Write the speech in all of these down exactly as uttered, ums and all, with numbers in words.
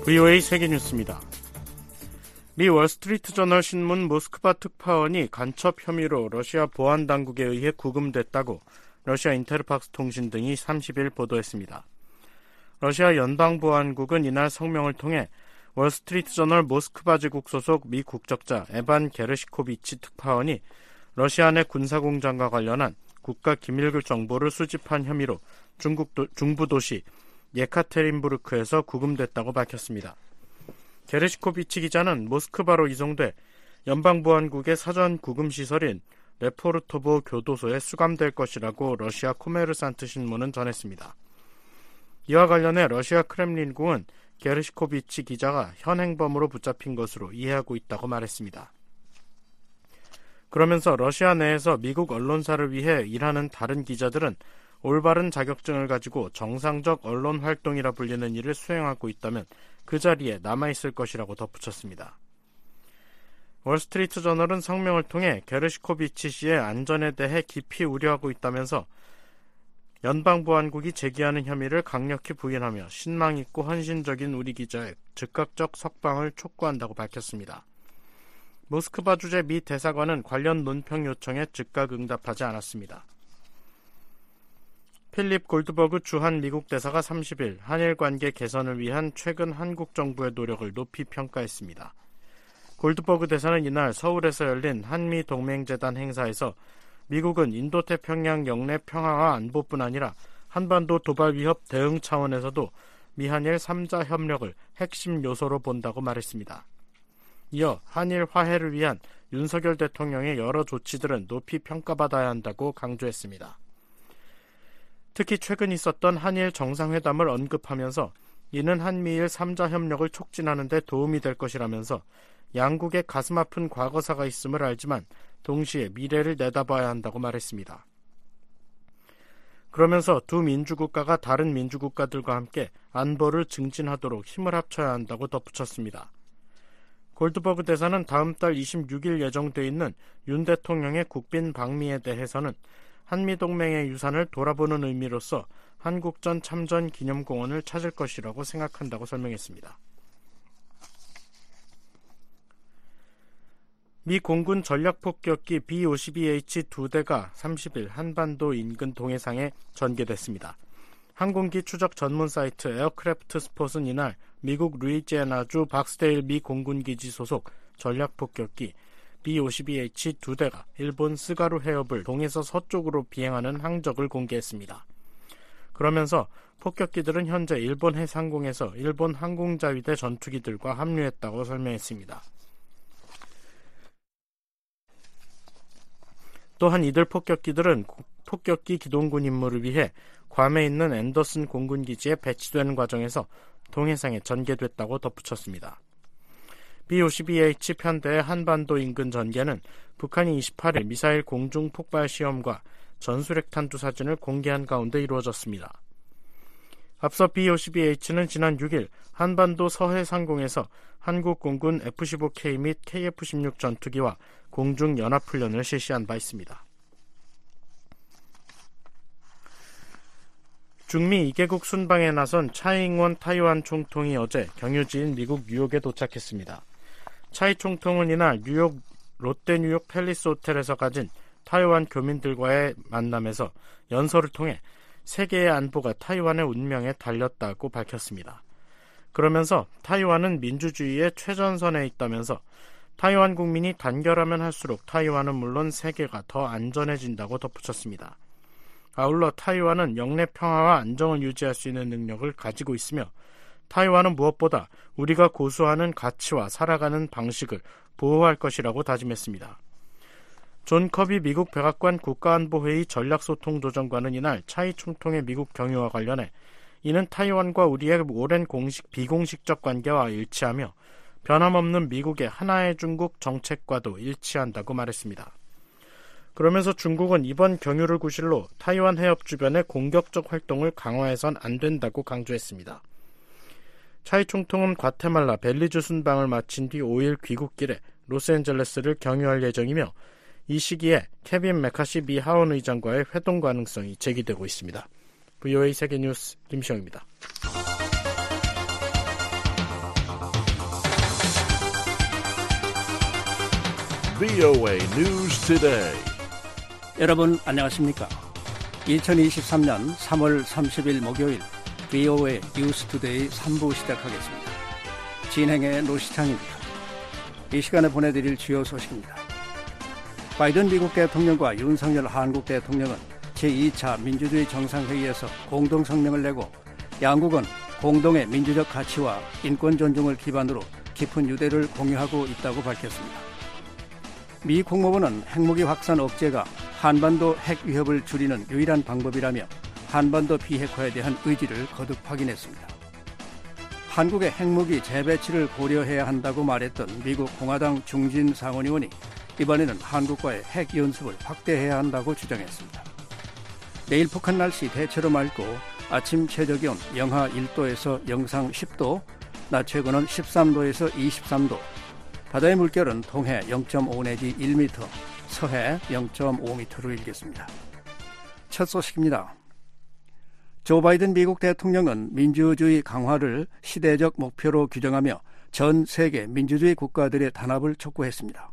브이오에이 세계뉴스입니다. 미 월스트리트저널 신문 모스크바 특파원이 간첩 혐의로 러시아 보안당국에 의해 구금됐다고 러시아 인테르팍스 통신 등이 삼십일 보도했습니다. 러시아 연방보안국은 이날 성명을 통해 월스트리트저널 모스크바 지국 소속 미 국적자 에반 게르시코비치 특파원이 러시아 내 군사공장과 관련한 국가 기밀 정보를 수집한 혐의로 중국 도, 중부 도시 예카테린부르크에서 구금됐다고 밝혔습니다. 게르시코비치 기자는 모스크바로 이송돼 연방보안국의 사전 구금시설인 레포르토보 교도소에 수감될 것이라고 러시아 코메르산트 신문은 전했습니다. 이와 관련해 러시아 크렘린궁은 게르시코비치 기자가 현행범으로 붙잡힌 것으로 이해하고 있다고 말했습니다. 그러면서 러시아 내에서 미국 언론사를 위해 일하는 다른 기자들은 올바른 자격증을 가지고 정상적 언론 활동이라 불리는 일을 수행하고 있다면 그 자리에 남아있을 것이라고 덧붙였습니다. 월스트리트저널은 성명을 통해 게르시코비치 씨의 안전에 대해 깊이 우려하고 있다면서 연방보안국이 제기하는 혐의를 강력히 부인하며 신망있고 헌신적인 우리 기자의 즉각적 석방을 촉구한다고 밝혔습니다. 모스크바 주재 미 대사관은 관련 논평 요청에 즉각 응답하지 않았습니다. 필립 골드버그 주한 미국 대사가 삼십일 한일 관계 개선을 위한 최근 한국 정부의 노력을 높이 평가했습니다. 골드버그 대사는 이날 서울에서 열린 한미동맹재단 행사에서 미국은 인도태평양 영내 평화와 안보뿐 아니라 한반도 도발 위협 대응 차원에서도 미한일 삼자 협력을 핵심 요소로 본다고 말했습니다. 이어 한일 화해를 위한 윤석열 대통령의 여러 조치들은 높이 평가받아야 한다고 강조했습니다. 특히 최근 있었던 한일 정상회담을 언급하면서 이는 한미일 삼자 협력을 촉진하는 데 도움이 될 것이라면서 양국의 가슴 아픈 과거사가 있음을 알지만 동시에 미래를 내다봐야 한다고 말했습니다. 그러면서 두 민주국가가 다른 민주국가들과 함께 안보를 증진하도록 힘을 합쳐야 한다고 덧붙였습니다. 골드버그 대사는 다음 달 이십육일 예정돼 있는 윤 대통령의 국빈 방미에 대해서는 한미동맹의 유산을 돌아보는 의미로서 한국전 참전 기념공원을 찾을 것이라고 생각한다고 설명했습니다. 미 공군 전략폭격기 비 오십이 에이치 두 대가 삼십일 한반도 인근 동해상에 전개됐습니다. 항공기 추적 전문 사이트 에어크래프트 스폿은 이날 미국 루이지애나주 박스데일 미 공군기지 소속 전략폭격기 비 오십이 에이치 두 대가 일본 스가루 해협을 동에서 서쪽으로 비행하는 항적을 공개했습니다. 그러면서 폭격기들은 현재 일본 해상공에서 일본 항공자위대 전투기들과 합류했다고 설명했습니다. 또한 이들 폭격기들은 폭격기 기동군 임무를 위해 괌에 있는 앤더슨 공군기지에 배치되는 과정에서 동해상에 전개됐다고 덧붙였습니다. 비 오십이 에이치 편대의 한반도 인근 전개는 북한이 이십팔일 미사일 공중 폭발 시험과 전술핵탄두 사진을 공개한 가운데 이루어졌습니다. 앞서 비 오십이 에이치는 지난 육일 한반도 서해 상공에서 한국 공군 에프 십오 케이 및 케이에프 십육 전투기와 공중 연합훈련을 실시한 바 있습니다. 중미 이 개국 순방에 나선 차이잉원 타이완 총통이 어제 경유지인 미국 뉴욕에 도착했습니다. 차이 총통은 이날 뉴욕 롯데 뉴욕 팰리스 호텔에서 가진 타이완 교민들과의 만남에서 연설을 통해 세계의 안보가 타이완의 운명에 달렸다고 밝혔습니다. 그러면서 타이완은 민주주의의 최전선에 있다면서 타이완 국민이 단결하면 할수록 타이완은 물론 세계가 더 안전해진다고 덧붙였습니다. 아울러 타이완은 영내 평화와 안정을 유지할 수 있는 능력을 가지고 있으며 타이완은 무엇보다 우리가 고수하는 가치와 살아가는 방식을 보호할 것이라고 다짐했습니다. 존 커비 미국 백악관 국가안보회의 전략소통조정관은 이날 차이 총통의 미국 경유와 관련해 이는 타이완과 우리의 오랜 공식 비공식적 관계와 일치하며 변함없는 미국의 하나의 중국 정책과도 일치한다고 말했습니다. 그러면서 중국은 이번 경유를 구실로 타이완 해협 주변의 공격적 활동을 강화해선 안 된다고 강조했습니다. 차이 총통은 과테말라 벨리즈 순방을 마친 뒤 오일 귀국길에 로스앤젤레스를 경유할 예정이며 이 시기에 케빈 메카시 미 하원 의장과의 회동 가능성이 제기되고 있습니다. 브이오에이 세계뉴스 김시영입니다. 브이오에이 News Today. 여러분 안녕하십니까? 이천이십삼년 삼월 삼십일 목요일 브이오에이 뉴스 투데이 삼 부 시작하겠습니다. 진행의 노시창입니다. 이 시간에 보내드릴 주요 소식입니다. 바이든 미국 대통령과 윤석열 한국 대통령은 제이 차 민주주의 정상회의에서 공동성명을 내고 양국은 공동의 민주적 가치와 인권 존중을 기반으로 깊은 유대를 공유하고 있다고 밝혔습니다. 미 국무부는 핵무기 확산 억제가 한반도 핵 위협을 줄이는 유일한 방법이라며 한반도 비핵화에 대한 의지를 거듭 확인했습니다. 한국의 핵무기 재배치를 고려해야 한다고 말했던 미국 공화당 중진 상원의원이 이번에는 한국과의 핵 연습을 확대해야 한다고 주장했습니다. 내일 북한 날씨 대체로 맑고 아침 최저기온 영하 일 도에서 영상 십 도, 낮 최고는 십삼 도에서 이십삼 도, 바다의 물결은 동해 영 점 오 내지 일 미터, 서해 영 점 오 미터로 일겠습니다. 첫 소식입니다. 조 바이든 미국 대통령은 민주주의 강화를 시대적 목표로 규정하며 전 세계 민주주의 국가들의 단합을 촉구했습니다.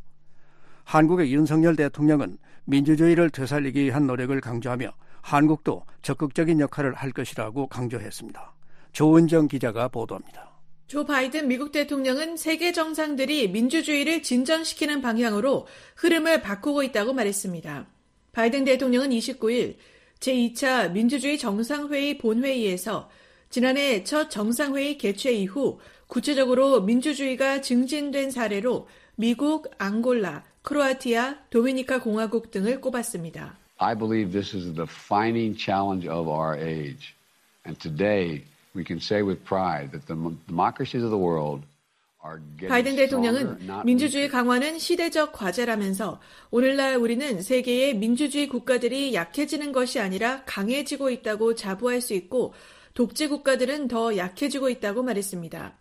한국의 윤석열 대통령은 민주주의를 되살리기 위한 노력을 강조하며 한국도 적극적인 역할을 할 것이라고 강조했습니다. 조은정 기자가 보도합니다. 조 바이든 미국 대통령은 세계 정상들이 민주주의를 진전시키는 방향으로 흐름을 바꾸고 있다고 말했습니다. 바이든 대통령은 이십구일 제이 차 민주주의 정상회의 본회의에서 지난해 첫 정상회의 개최 이후 구체적으로 민주주의가 증진된 사례로 미국, 앙골라, 크로아티아, 도미니카 공화국 등을 꼽았습니다. I believe this is the defining challenge of our age. And today we can say with pride that the democracies of the world are getting 바이든 대통령은 stronger, 민주주의 강화는 시대적 과제라면서 오늘날 우리는 세계의 민주주의 국가들이 약해지는 것이 아니라 강해지고 있다고 자부할 수 있고 독재 국가들은 더 약해지고 있다고 말했습니다.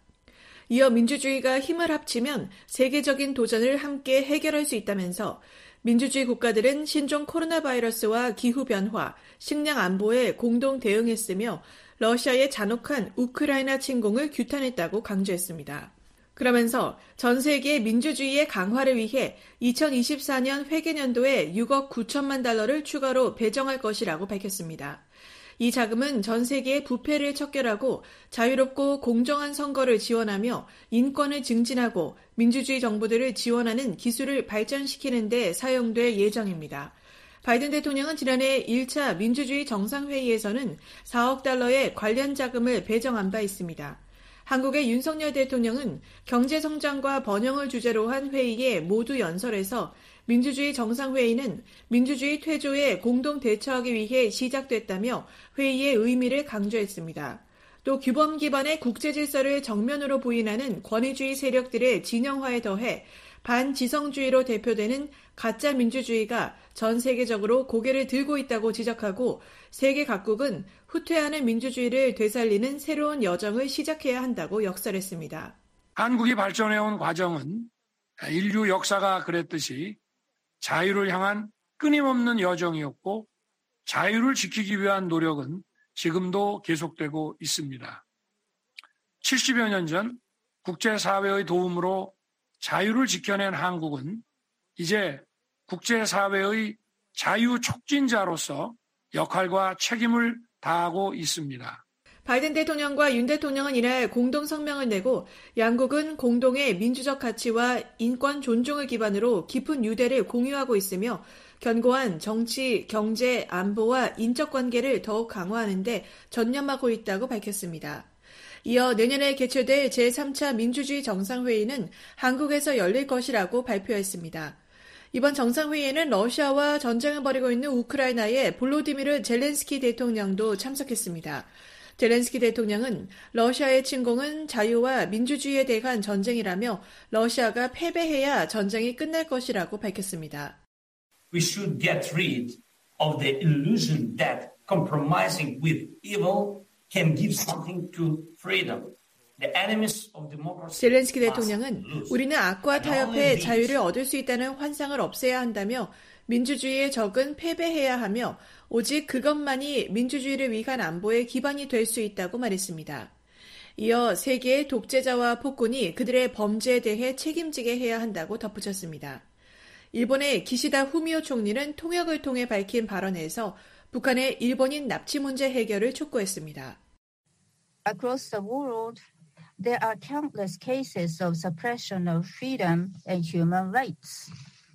이어 민주주의가 힘을 합치면 세계적인 도전을 함께 해결할 수 있다면서 민주주의 국가들은 신종 코로나 바이러스와 기후변화, 식량 안보에 공동 대응했으며 러시아의 잔혹한 우크라이나 침공을 규탄했다고 강조했습니다. 그러면서 전 세계 민주주의의 강화를 위해 이천이십사년 회계년도에 육억 구천만 달러를 추가로 배정할 것이라고 밝혔습니다. 이 자금은 전 세계의 부패를 척결하고 자유롭고 공정한 선거를 지원하며 인권을 증진하고 민주주의 정부들을 지원하는 기술을 발전시키는 데 사용될 예정입니다. 바이든 대통령은 지난해 일 차 민주주의 정상회의에서는 사억 달러의 관련 자금을 배정한 바 있습니다. 한국의 윤석열 대통령은 경제성장과 번영을 주제로 한 회의에 모두 연설해서 민주주의 정상회의는 민주주의 퇴조에 공동 대처하기 위해 시작됐다며 회의의 의미를 강조했습니다. 또 규범 기반의 국제 질서를 정면으로 부인하는 권위주의 세력들의 진영화에 더해 반지성주의로 대표되는 가짜 민주주의가 전 세계적으로 고개를 들고 있다고 지적하고 세계 각국은 후퇴하는 민주주의를 되살리는 새로운 여정을 시작해야 한다고 역설했습니다. 한국이 발전해온 과정은 인류 역사가 그랬듯이 자유를 향한 끊임없는 여정이었고 자유를 지키기 위한 노력은 지금도 계속되고 있습니다. 칠십여 년 전 국제사회의 도움으로 자유를 지켜낸 한국은 이제 국제사회의 자유 촉진자로서 역할과 책임을 다하고 있습니다. 바이든 대통령과 윤 대통령은 이날 공동 성명을 내고 양국은 공동의 민주적 가치와 인권 존중을 기반으로 깊은 유대를 공유하고 있으며 견고한 정치, 경제, 안보와 인적 관계를 더욱 강화하는 데 전념하고 있다고 밝혔습니다. 이어 내년에 개최될 제삼 차 민주주의 정상회의는 한국에서 열릴 것이라고 발표했습니다. 이번 정상회의에는 러시아와 전쟁을 벌이고 있는 우크라이나의 볼로디미르 젤렌스키 대통령도 참석했습니다. 젤렌스키 대통령은 러시아의 침공은 자유와 민주주의에 대한 전쟁이라며 러시아가 패배해야 전쟁이 끝날 것이라고 밝혔습니다. We should get rid of the illusion that compromising with evil can give something to freedom. The enemies of democracy. 젤렌스키 대통령은 우리는 악과 타협해 자유를 얻을 수 있다는 환상을 없애야 한다며 민주주의의 적은 패배해야 하며 오직 그것만이 민주주의를 위한 안보의 기반이 될 수 있다고 말했습니다. 이어 세계의 독재자와 폭군이 그들의 범죄에 대해 책임지게 해야 한다고 덧붙였습니다. 일본의 기시다 후미오 총리는 통역을 통해 밝힌 발언에서 북한의 일본인 납치 문제 해결을 촉구했습니다. Across the world, there are countless cases of suppression of freedom and human rights.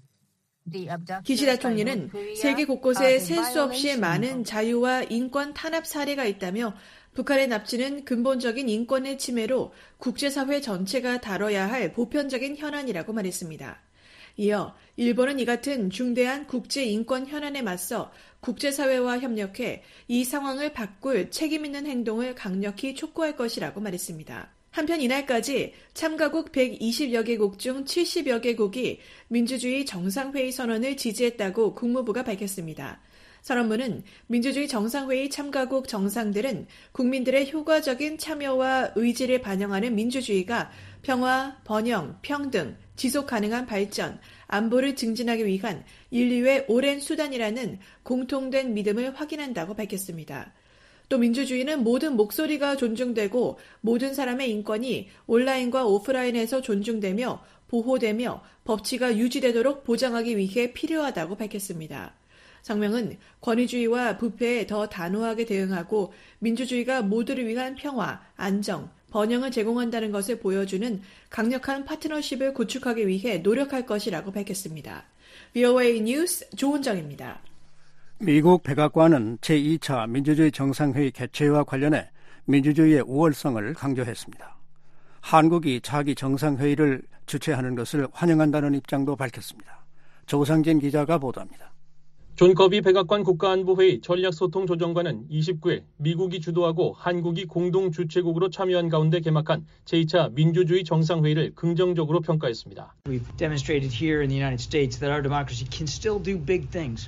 기시다 총리는 세계 곳곳에 셀 수 없이 많은 자유와 인권 탄압 사례가 있다며 북한의 납치는 근본적인 인권의 침해로 국제사회 전체가 다뤄야 할 보편적인 현안이라고 말했습니다. 이어 일본은 이 같은 중대한 국제인권 현안에 맞서 국제사회와 협력해 이 상황을 바꿀 책임 있는 행동을 강력히 촉구할 것이라고 말했습니다. 한편 이날까지 참가국 백이십여 개국 중 칠십여 개국이 민주주의 정상회의 선언을 지지했다고 국무부가 밝혔습니다. 선언문은 민주주의 정상회의 참가국 정상들은 국민들의 효과적인 참여와 의지를 반영하는 민주주의가 평화, 번영, 평등, 지속 가능한 발전, 안보를 증진하기 위한 인류의 오랜 수단이라는 공통된 믿음을 확인한다고 밝혔습니다. 또 민주주의는 모든 목소리가 존중되고 모든 사람의 인권이 온라인과 오프라인에서 존중되며 보호되며 법치가 유지되도록 보장하기 위해 필요하다고 밝혔습니다. 성명은 권위주의와 부패에 더 단호하게 대응하고 민주주의가 모두를 위한 평화, 안정, 번영을 제공한다는 것을 보여주는 강력한 파트너십을 구축하기 위해 노력할 것이라고 밝혔습니다. 브이오에이 뉴스 조은정입니다. 미국 백악관은 제이 차 민주주의 정상회의 개최와 관련해 민주주의의 우월성을 강조했습니다. 한국이 차기 정상회의를 주최하는 것을 환영한다는 입장도 밝혔습니다. 조상진 기자가 보도합니다. 존 커비 백악관 국가안보회의 전략소통조정관은 이십구 일 미국이 주도하고 한국이 공동 주최국으로 참여한 가운데 개막한 제이 차 민주주의 정상회의를 긍정적으로 평가했습니다. We've demonstrated here in the United States that our democracy can still do big things.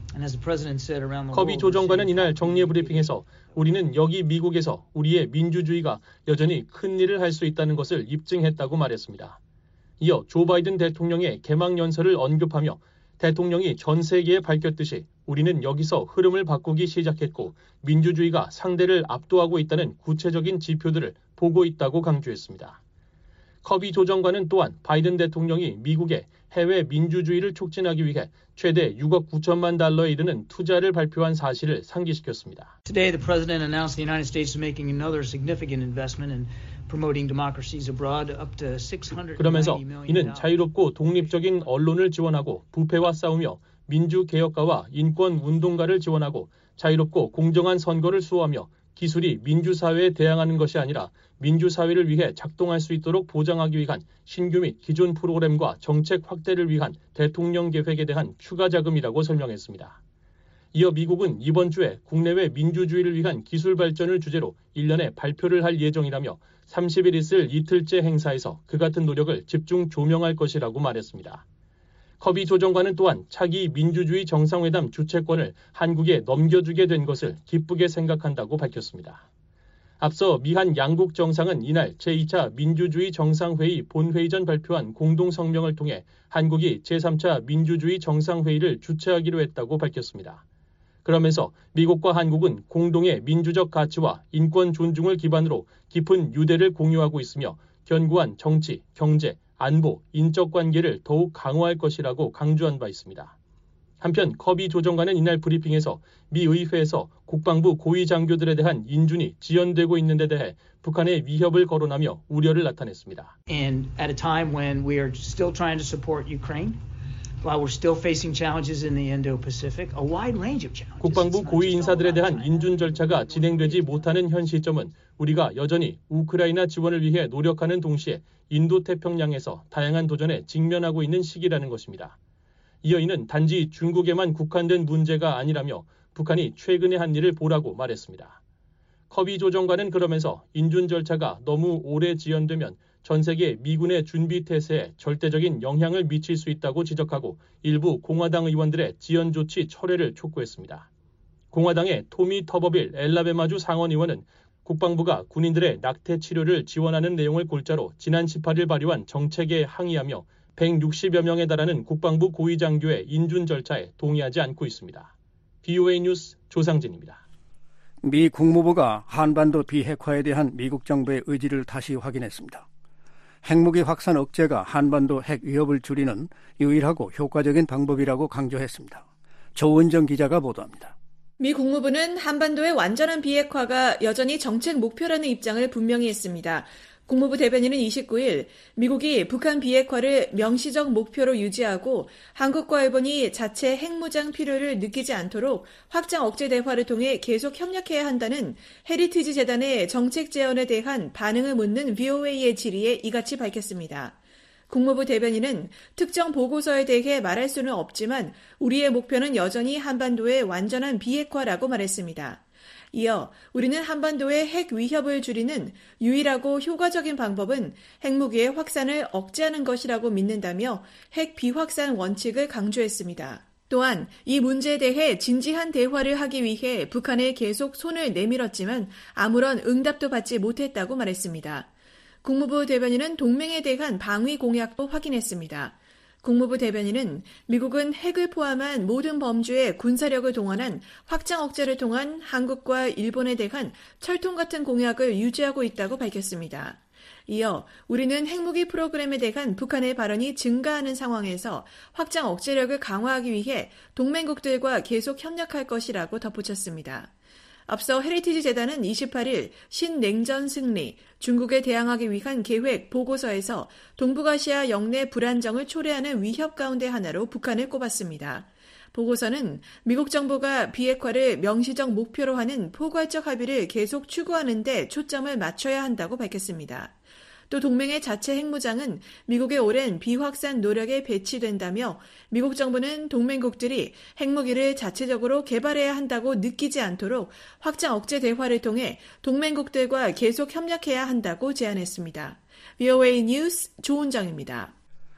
커비 조정관은 이날 정례 브리핑에서 우리는 여기 미국에서 우리의 민주주의가 여전히 큰 일을 할 수 있다는 것을 입증했다고 말했습니다. 이어 조 바이든 대통령의 개막 연설을 언급하며 대통령이 전 세계에 밝혔듯이 우리는 여기서 흐름을 바꾸기 시작했고 민주주의가 상대를 압도하고 있다는 구체적인 지표들을 보고 있다고 강조했습니다. 커비 조정관은 또한 바이든 대통령이 미국의 해외 민주주의를 촉진하기 위해 최대 육억 구천만 달러에 이르는 투자를 발표한 사실을 상기시켰습니다. Today the president announced the United States is making another significant investment in promoting democracies abroad up to six hundred 그러면서 이는 자유롭고 독립적인 언론을 지원하고 부패와 싸우며 민주 개혁가와 인권 운동가를 지원하고 자유롭고 공정한 선거를 수호하며 기술이 민주사회에 대항하는 것이 아니라 민주사회를 위해 작동할 수 있도록 보장하기 위한 신규 및 기존 프로그램과 정책 확대를 위한 대통령 계획에 대한 추가 자금이라고 설명했습니다. 이어 미국은 이번 주에 국내외 민주주의를 위한 기술 발전을 주제로 일 년에 발표를 할 예정이라며 삼십 일 있을 이틀째 행사에서 그 같은 노력을 집중 조명할 것이라고 말했습니다. 커비 조정관은 또한 차기 민주주의 정상회담 주최권을 한국에 넘겨주게 된 것을 기쁘게 생각한다고 밝혔습니다. 앞서 미한 양국 정상은 이날 제이 차 민주주의 정상회의 본회의 전 발표한 공동성명을 통해 한국이 제삼 차 민주주의 정상회의를 주최하기로 했다고 밝혔습니다. 그러면서 미국과 한국은 공동의 민주적 가치와 인권 존중을 기반으로 깊은 유대를 공유하고 있으며 견고한 정치, 경제, 안보, 인적 관계를 더욱 강화할 것이라고 강조한 바 있습니다. 한편 커비 조정관은 이날 브리핑에서 미 의회에서 국방부 고위 장교들에 대한 인준이 지연되고 있는 데 대해 북한의 위협을 거론하며 우려를 나타냈습니다. And at a time when we are still trying to support Ukraine, while we're still facing challenges in the Indo-Pacific, a wide range of challenges. 국방부 고위 인사들에 대한 인준 절차가 진행되지 못하는 현 시점은 우리가 여전히 우크라이나 지원을 위해 노력하는 동시에 인도태평양에서 다양한 도전에 직면하고 있는 시기라는 것입니다. 이어 이는 단지 중국에만 국한된 문제가 아니라며 북한이 최근에 한 일을 보라고 말했습니다. 커비 조정관은 그러면서 인준 절차가 너무 오래 지연되면 전 세계 미군의 준비 태세에 절대적인 영향을 미칠 수 있다고 지적하고 일부 공화당 의원들의 지연 조치 철회를 촉구했습니다. 공화당의 토미 터버빌 엘라베마주 상원 의원은 국방부가 군인들의 낙태 치료를 지원하는 내용을 골자로 지난 십팔 일 발의한 정책에 항의하며 백육십여 명에 달하는 국방부 고위 장교의 인준 절차에 동의하지 않고 있습니다. 브이오에이 뉴스 조상진입니다. 미 국무부가 한반도 비핵화에 대한 미국 정부의 의지를 다시 확인했습니다. 핵무기 확산 억제가 한반도 핵 위협을 줄이는 유일하고 효과적인 방법이라고 강조했습니다. 조은정 기자가 보도합니다. 미 국무부는 한반도의 완전한 비핵화가 여전히 정책 목표라는 입장을 분명히 했습니다. 국무부 대변인은 이십구 일 미국이 북한 비핵화를 명시적 목표로 유지하고 한국과 일본이 자체 핵무장 필요를 느끼지 않도록 확장 억제 대화를 통해 계속 협력해야 한다는 헤리티지 재단의 정책 제언에 대한 반응을 묻는 브이오에이의 질의에 이같이 밝혔습니다. 국무부 대변인은 특정 보고서에 대해 말할 수는 없지만 우리의 목표는 여전히 한반도의 완전한 비핵화라고 말했습니다. 이어 우리는 한반도의 핵 위협을 줄이는 유일하고 효과적인 방법은 핵무기의 확산을 억제하는 것이라고 믿는다며 핵 비확산 원칙을 강조했습니다. 또한 이 문제에 대해 진지한 대화를 하기 위해 북한에 계속 손을 내밀었지만 아무런 응답도 받지 못했다고 말했습니다. 국무부 대변인은 동맹에 대한 방위 공약도 확인했습니다. 국무부 대변인은 미국은 핵을 포함한 모든 범주의 군사력을 동원한 확장 억제를 통한 한국과 일본에 대한 철통 같은 공약을 유지하고 있다고 밝혔습니다. 이어 우리는 핵무기 프로그램에 대한 북한의 발언이 증가하는 상황에서 확장 억제력을 강화하기 위해 동맹국들과 계속 협력할 것이라고 덧붙였습니다. 앞서 헤리티지 재단은 이십팔 일 신냉전 승리, 중국에 대항하기 위한 계획 보고서에서 동북아시아 영내 불안정을 초래하는 위협 가운데 하나로 북한을 꼽았습니다. 보고서는 미국 정부가 비핵화를 명시적 목표로 하는 포괄적 합의를 계속 추구하는 데 초점을 맞춰야 한다고 밝혔습니다. 또 동맹의 자체 핵무장은 미국의 오랜 비확산 노력에 배치된다며 미국 정부는 동맹국들이 핵무기를 자체적으로 개발해야 한다고 느끼지 않도록 확장 억제 대화를 통해 동맹국들과 계속 협력해야 한다고 제안했습니다. 브이오에이 뉴스 조은정입니다.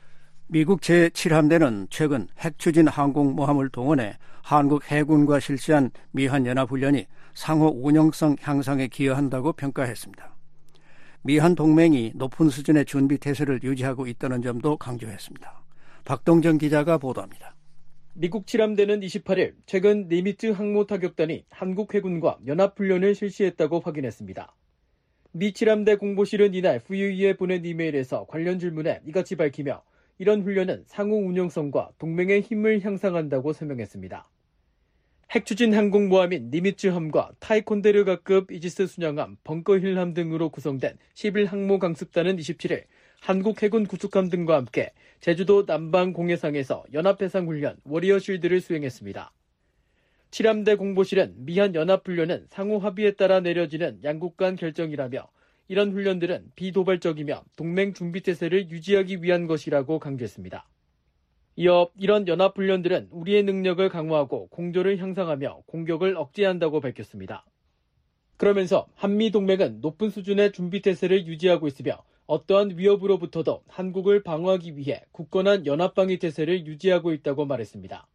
미국 제칠 함대는 최근 핵추진 항공모함을 동원해 한국 해군과 실시한 미한연합훈련이 상호 운영성 향상에 기여한다고 평가했습니다. 미한 동맹이 높은 수준의 준비 태세를 유지하고 있다는 점도 강조했습니다. 박동정 기자가 보도합니다. 미국 칠 함대는 이십팔 일 최근 니미츠 항모 타격단이 한국 해군과 연합훈련을 실시했다고 확인했습니다. 미 칠 함대 공보실은 이날 브이오에이에 보낸 이메일에서 관련 질문에 이같이 밝히며 이런 훈련은 상호 운영성과 동맹의 힘을 향상한다고 설명했습니다. 핵추진 항공모함인 니미츠함과 타이콘데르가급 이지스 순양함, 벙커힐함 등으로 구성된 십일 항모 강습단은 이십칠 일 한국 해군 구축함 등과 함께 제주도 남방 공해상에서 연합해상훈련 워리어 쉴드를 수행했습니다. 칠 함대 공보실은 미한 연합훈련은 상호 합의에 따라 내려지는 양국 간 결정이라며 이런 훈련들은 비도발적이며 동맹 준비태세를 유지하기 위한 것이라고 강조했습니다. 이어 이런 연합훈련들은 우리의 능력을 강화하고 공조를 향상하며 공격을 억제한다고 밝혔습니다. 그러면서 한미동맹은 높은 수준의 준비태세를 유지하고 있으며 어떠한 위협으로부터도 한국을 방어하기 위해 굳건한 연합방위 태세를 유지하고 있다고 말했습니다.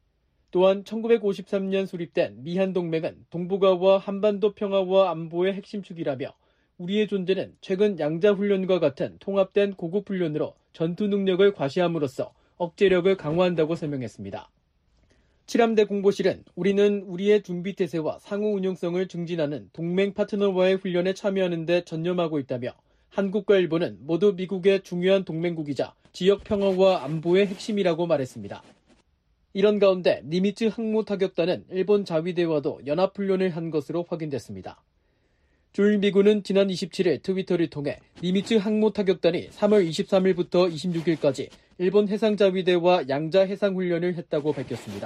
또한 천구백오십삼 년 수립된 미한동맹은 동북아와 한반도 평화와 안보의 핵심 축이라며 우리의 존재는 최근 양자훈련과 같은 통합된 고급훈련으로 전투 능력을 과시함으로써 억제력을 강화한다고 설명했습니다. 칠 함대 공보실은 우리는 우리의 준비태세와 상호 운용성을 증진하는 동맹 파트너와의 훈련에 참여하는 데 전념하고 있다며 한국과 일본은 모두 미국의 중요한 동맹국이자 지역 평화와 안보의 핵심이라고 말했습니다. 이런 가운데 니미츠 항모 타격단은 일본 자위대와도 연합훈련을 한 것으로 확인됐습니다. 주일미군은 지난 이십칠 일 트위터를 통해 니미츠 항모 타격단이 삼월 이십삼일부터 이십육일까지 일본 해상자위대와 양자 해상훈련을 했다고 밝혔습니다.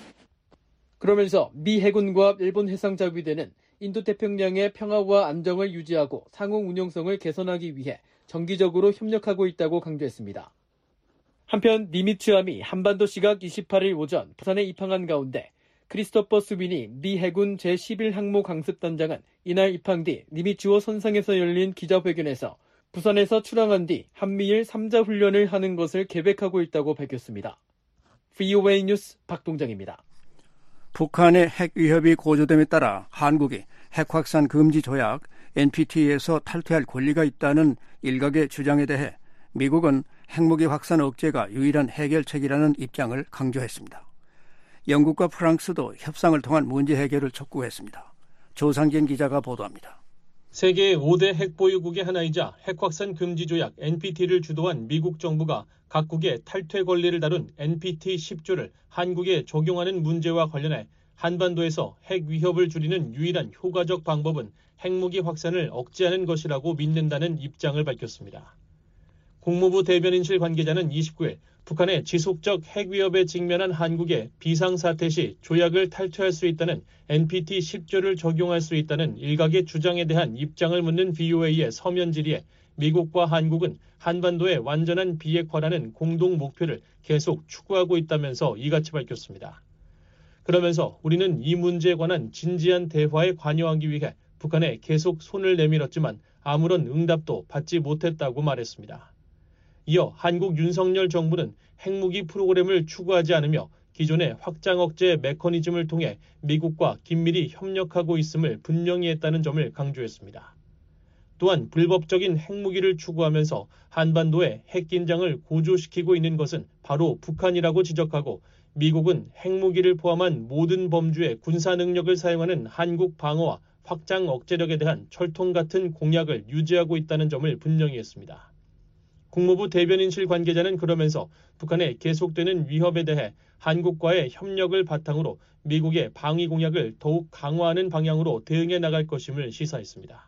그러면서 미 해군과 일본 해상자위대는 인도태평양의 평화와 안정을 유지하고 상호 운영성을 개선하기 위해 정기적으로 협력하고 있다고 강조했습니다. 한편 니미츠함이 한반도 시각 이십팔 일 오전 부산에 입항한 가운데 크리스토퍼 스윈이 미 해군 제십일 항모 강습단장은 이날 입항 뒤 니미츠호 선상에서 열린 기자회견에서 부산에서 출항한 뒤 한미일 삼 자 훈련을 하는 것을 계획하고 있다고 밝혔습니다. 브이오에이 뉴스 박동정입니다. 북한의 핵 위협이 고조됨에 따라 한국이 핵 확산 금지 조약 엔피티에서 탈퇴할 권리가 있다는 일각의 주장에 대해 미국은 핵무기 확산 억제가 유일한 해결책이라는 입장을 강조했습니다. 영국과 프랑스도 협상을 통한 문제 해결을 촉구했습니다. 조상진 기자가 보도합니다. 세계 오 대 핵보유국의 하나이자 핵확산 금지 조약 엔피티를 주도한 미국 정부가 각국의 탈퇴 권리를 다룬 엔피티 십 조를 한국에 적용하는 문제와 관련해 한반도에서 핵 위협을 줄이는 유일한 효과적 방법은 핵무기 확산을 억제하는 것이라고 믿는다는 입장을 밝혔습니다. 국무부 대변인실 관계자는 이십구 일 북한의 지속적 핵 위협에 직면한 한국에 비상사태 시 조약을 탈퇴할 수 있다는 엔피티 십 조를 적용할 수 있다는 일각의 주장에 대한 입장을 묻는 브이오에이의 서면 질의에 미국과 한국은 한반도의 완전한 비핵화라는 공동 목표를 계속 추구하고 있다면서 이같이 밝혔습니다. 그러면서 우리는 이 문제에 관한 진지한 대화에 관여하기 위해 북한에 계속 손을 내밀었지만 아무런 응답도 받지 못했다고 말했습니다. 이어 한국 윤석열 정부는 핵무기 프로그램을 추구하지 않으며 기존의 확장 억제 메커니즘을 통해 미국과 긴밀히 협력하고 있음을 분명히 했다는 점을 강조했습니다. 또한 불법적인 핵무기를 추구하면서 한반도의 핵긴장을 고조시키고 있는 것은 바로 북한이라고 지적하고 미국은 핵무기를 포함한 모든 범주의 군사 능력을 사용하는 한국 방어와 확장 억제력에 대한 철통 같은 공약을 유지하고 있다는 점을 분명히 했습니다. 국무부 대변인실 관계자는 그러면서 북한의 계속되는 위협에 대해 한국과의 협력을 바탕으로 미국의 방위 공약을 더욱 강화하는 방향으로 대응해 나갈 것임을 시사했습니다.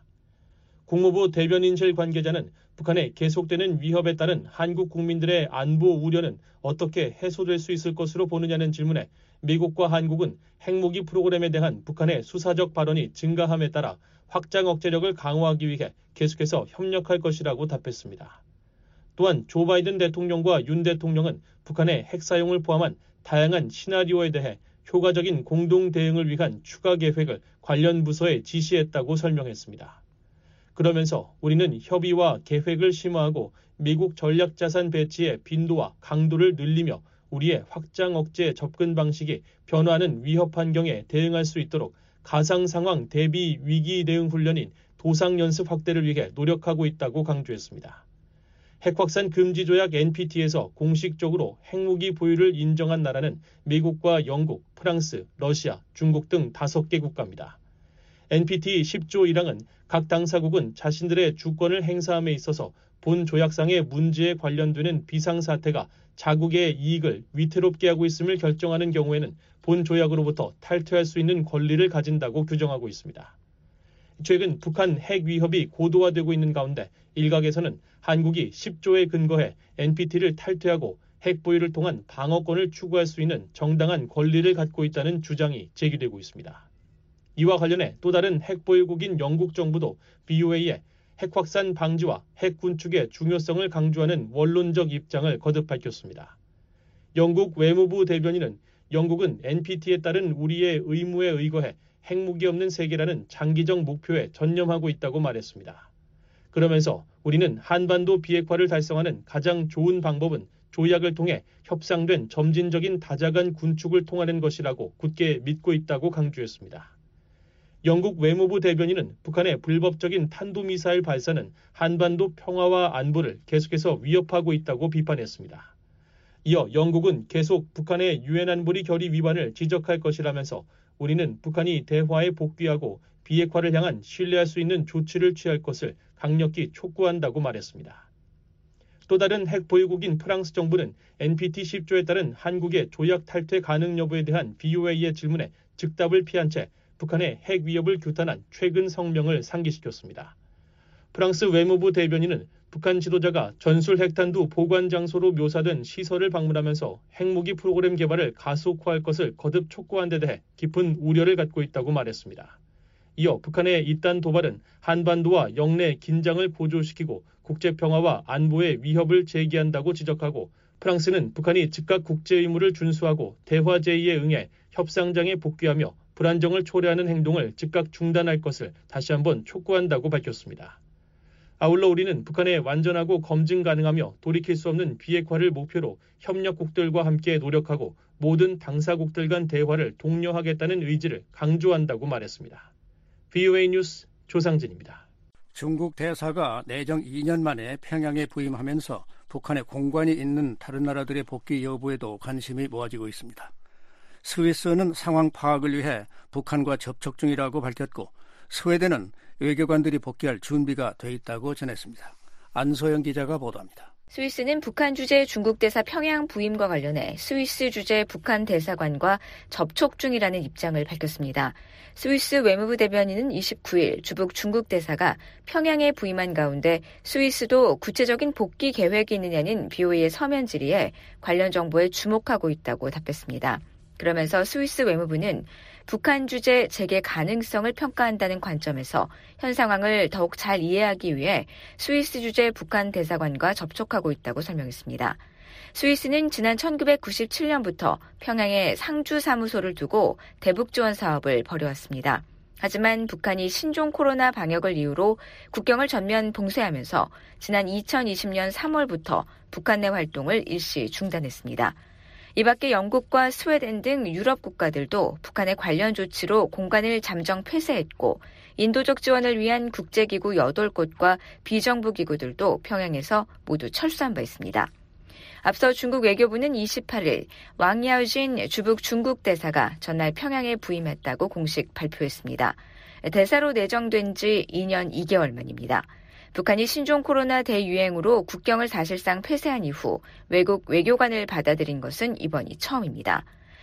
국무부 대변인실 관계자는 북한의 계속되는 위협에 따른 한국 국민들의 안보 우려는 어떻게 해소될 수 있을 것으로 보느냐는 질문에 미국과 한국은 핵무기 프로그램에 대한 북한의 수사적 발언이 증가함에 따라 확장 억제력을 강화하기 위해 계속해서 협력할 것이라고 답했습니다. 또한 조 바이든 대통령과 윤 대통령은 북한의 핵 사용을 포함한 다양한 시나리오에 대해 효과적인 공동 대응을 위한 추가 계획을 관련 부서에 지시했다고 설명했습니다. 그러면서 우리는 협의와 계획을 심화하고 미국 전략자산 배치의 빈도와 강도를 늘리며 우리의 확장 억제 접근 방식이 변화하는 위협 환경에 대응할 수 있도록 가상 상황 대비 위기 대응 훈련인 도상 연습 확대를 위해 노력하고 있다고 강조했습니다. 핵확산 금지 조약 엔피티에서 공식적으로 핵무기 보유를 인정한 나라는 미국과 영국, 프랑스, 러시아, 중국 등 다섯 개 국가입니다. 엔피티 십 조 일 항은 각 당사국은 자신들의 주권을 행사함에 있어서 본 조약상의 문제에 관련되는 비상사태가 자국의 이익을 위태롭게 하고 있음을 결정하는 경우에는 본 조약으로부터 탈퇴할 수 있는 권리를 가진다고 규정하고 있습니다. 최근 북한 핵 위협이 고도화되고 있는 가운데 일각에서는 한국이 십 조에 근거해 엔피티를 탈퇴하고 핵 보유를 통한 방어권을 추구할 수 있는 정당한 권리를 갖고 있다는 주장이 제기되고 있습니다. 이와 관련해 또 다른 핵 보유국인 영국 정부도 브이오에이에 핵 확산 방지와 핵 군축의 중요성을 강조하는 원론적 입장을 거듭 밝혔습니다. 영국 외무부 대변인은 영국은 엔피티에 따른 우리의 의무에 의거해 핵무기 없는 세계라는 장기적 목표에 전념하고 있다고 말했습니다. 그러면서 우리는 한반도 비핵화를 달성하는 가장 좋은 방법은 조약을 통해 협상된 점진적인 다자간 군축을 통하는 것이라고 굳게 믿고 있다고 강조했습니다. 영국 외무부 대변인은 북한의 불법적인 탄도미사일 발사는 한반도 평화와 안보를 계속해서 위협하고 있다고 비판했습니다. 이어 영국은 계속 북한의 유엔 안보리 결의 위반을 지적할 것이라면서 우리는 북한이 대화에 복귀하고 비핵화를 향한 신뢰할 수 있는 조치를 취할 것을 강력히 촉구한다고 말했습니다. 또 다른 핵 보유국인 프랑스 정부는 엔피티 십 조에 따른 한국의 조약 탈퇴 가능 여부에 대한 브이오에이의 질문에 즉답을 피한 채 북한의 핵 위협을 규탄한 최근 성명을 상기시켰습니다. 프랑스 외무부 대변인은 북한 지도자가 전술 핵탄두 보관 장소로 묘사된 시설을 방문하면서 핵무기 프로그램 개발을 가속화할 것을 거듭 촉구한 데 대해 깊은 우려를 갖고 있다고 말했습니다. 이어 북한의 이딴 도발은 한반도와 영내 긴장을 고조시키고 국제평화와 안보에 위협을 제기한다고 지적하고 프랑스는 북한이 즉각 국제 의무를 준수하고 대화 제의에 응해 협상장에 복귀하며 불안정을 초래하는 행동을 즉각 중단할 것을 다시 한번 촉구한다고 밝혔습니다. 아울러 우리는 북한의 완전하고 검증 가능하며 돌이킬 수 없는 비핵화를 목표로 협력국들과 함께 노력하고 모든 당사국들 간 대화를 독려하겠다는 의지를 강조한다고 말했습니다. 브이오에이 뉴스 조상진입니다. 중국 대사가 내정 이 년 만에 평양에 부임하면서 북한에 공관이 있는 다른 나라들의 복귀 여부에도 관심이 모아지고 있습니다. 스위스는 상황 파악을 위해 북한과 접촉 중이라고 밝혔고 스웨덴은 외교관들이 복귀할 준비가 돼 있다고 전했습니다. 안소영 기자가 보도합니다. 스위스는 북한 주재 중국 대사 평양 부임과 관련해 스위스 주재 북한 대사관과 접촉 중이라는 입장을 밝혔습니다. 스위스 외무부 대변인은 이십구일 주북 중국 대사가 평양에 부임한 가운데 스위스도 구체적인 복귀 계획이 있느냐는 비오이의 서면 질의에 관련 정보에 주목하고 있다고 답했습니다. 그러면서 스위스 외무부는 북한 주재 재개 가능성을 평가한다는 관점에서 현 상황을 더욱 잘 이해하기 위해 스위스 주재 북한 대사관과 접촉하고 있다고 설명했습니다. 스위스는 지난 천구백구십칠년부터 평양에 상주 사무소를 두고 대북 지원 사업을 벌여왔습니다. 하지만 북한이 신종 코로나 방역을 이유로 국경을 전면 봉쇄하면서 지난 이천이십년 삼월부터 북한 내 활동을 일시 중단했습니다. 이 밖에 영국과 스웨덴 등 유럽 국가들도 북한의 관련 조치로 공간을 잠정 폐쇄했고 인도적 지원을 위한 국제기구 여덟 곳과 비정부 기구들도 평양에서 모두 철수한 바 있습니다. 앞서 중국 외교부는 이십팔일 왕야오진 주북 중국 대사가 전날 평양에 부임했다고 공식 발표했습니다. 대사로 내정된 지 이년 이개월 만입니다. 북한이 신종 코로나 대유행으로 국경을 사실상 폐쇄한 이후 외국 외교관을 받아들인 것은 이번이 처음입니다.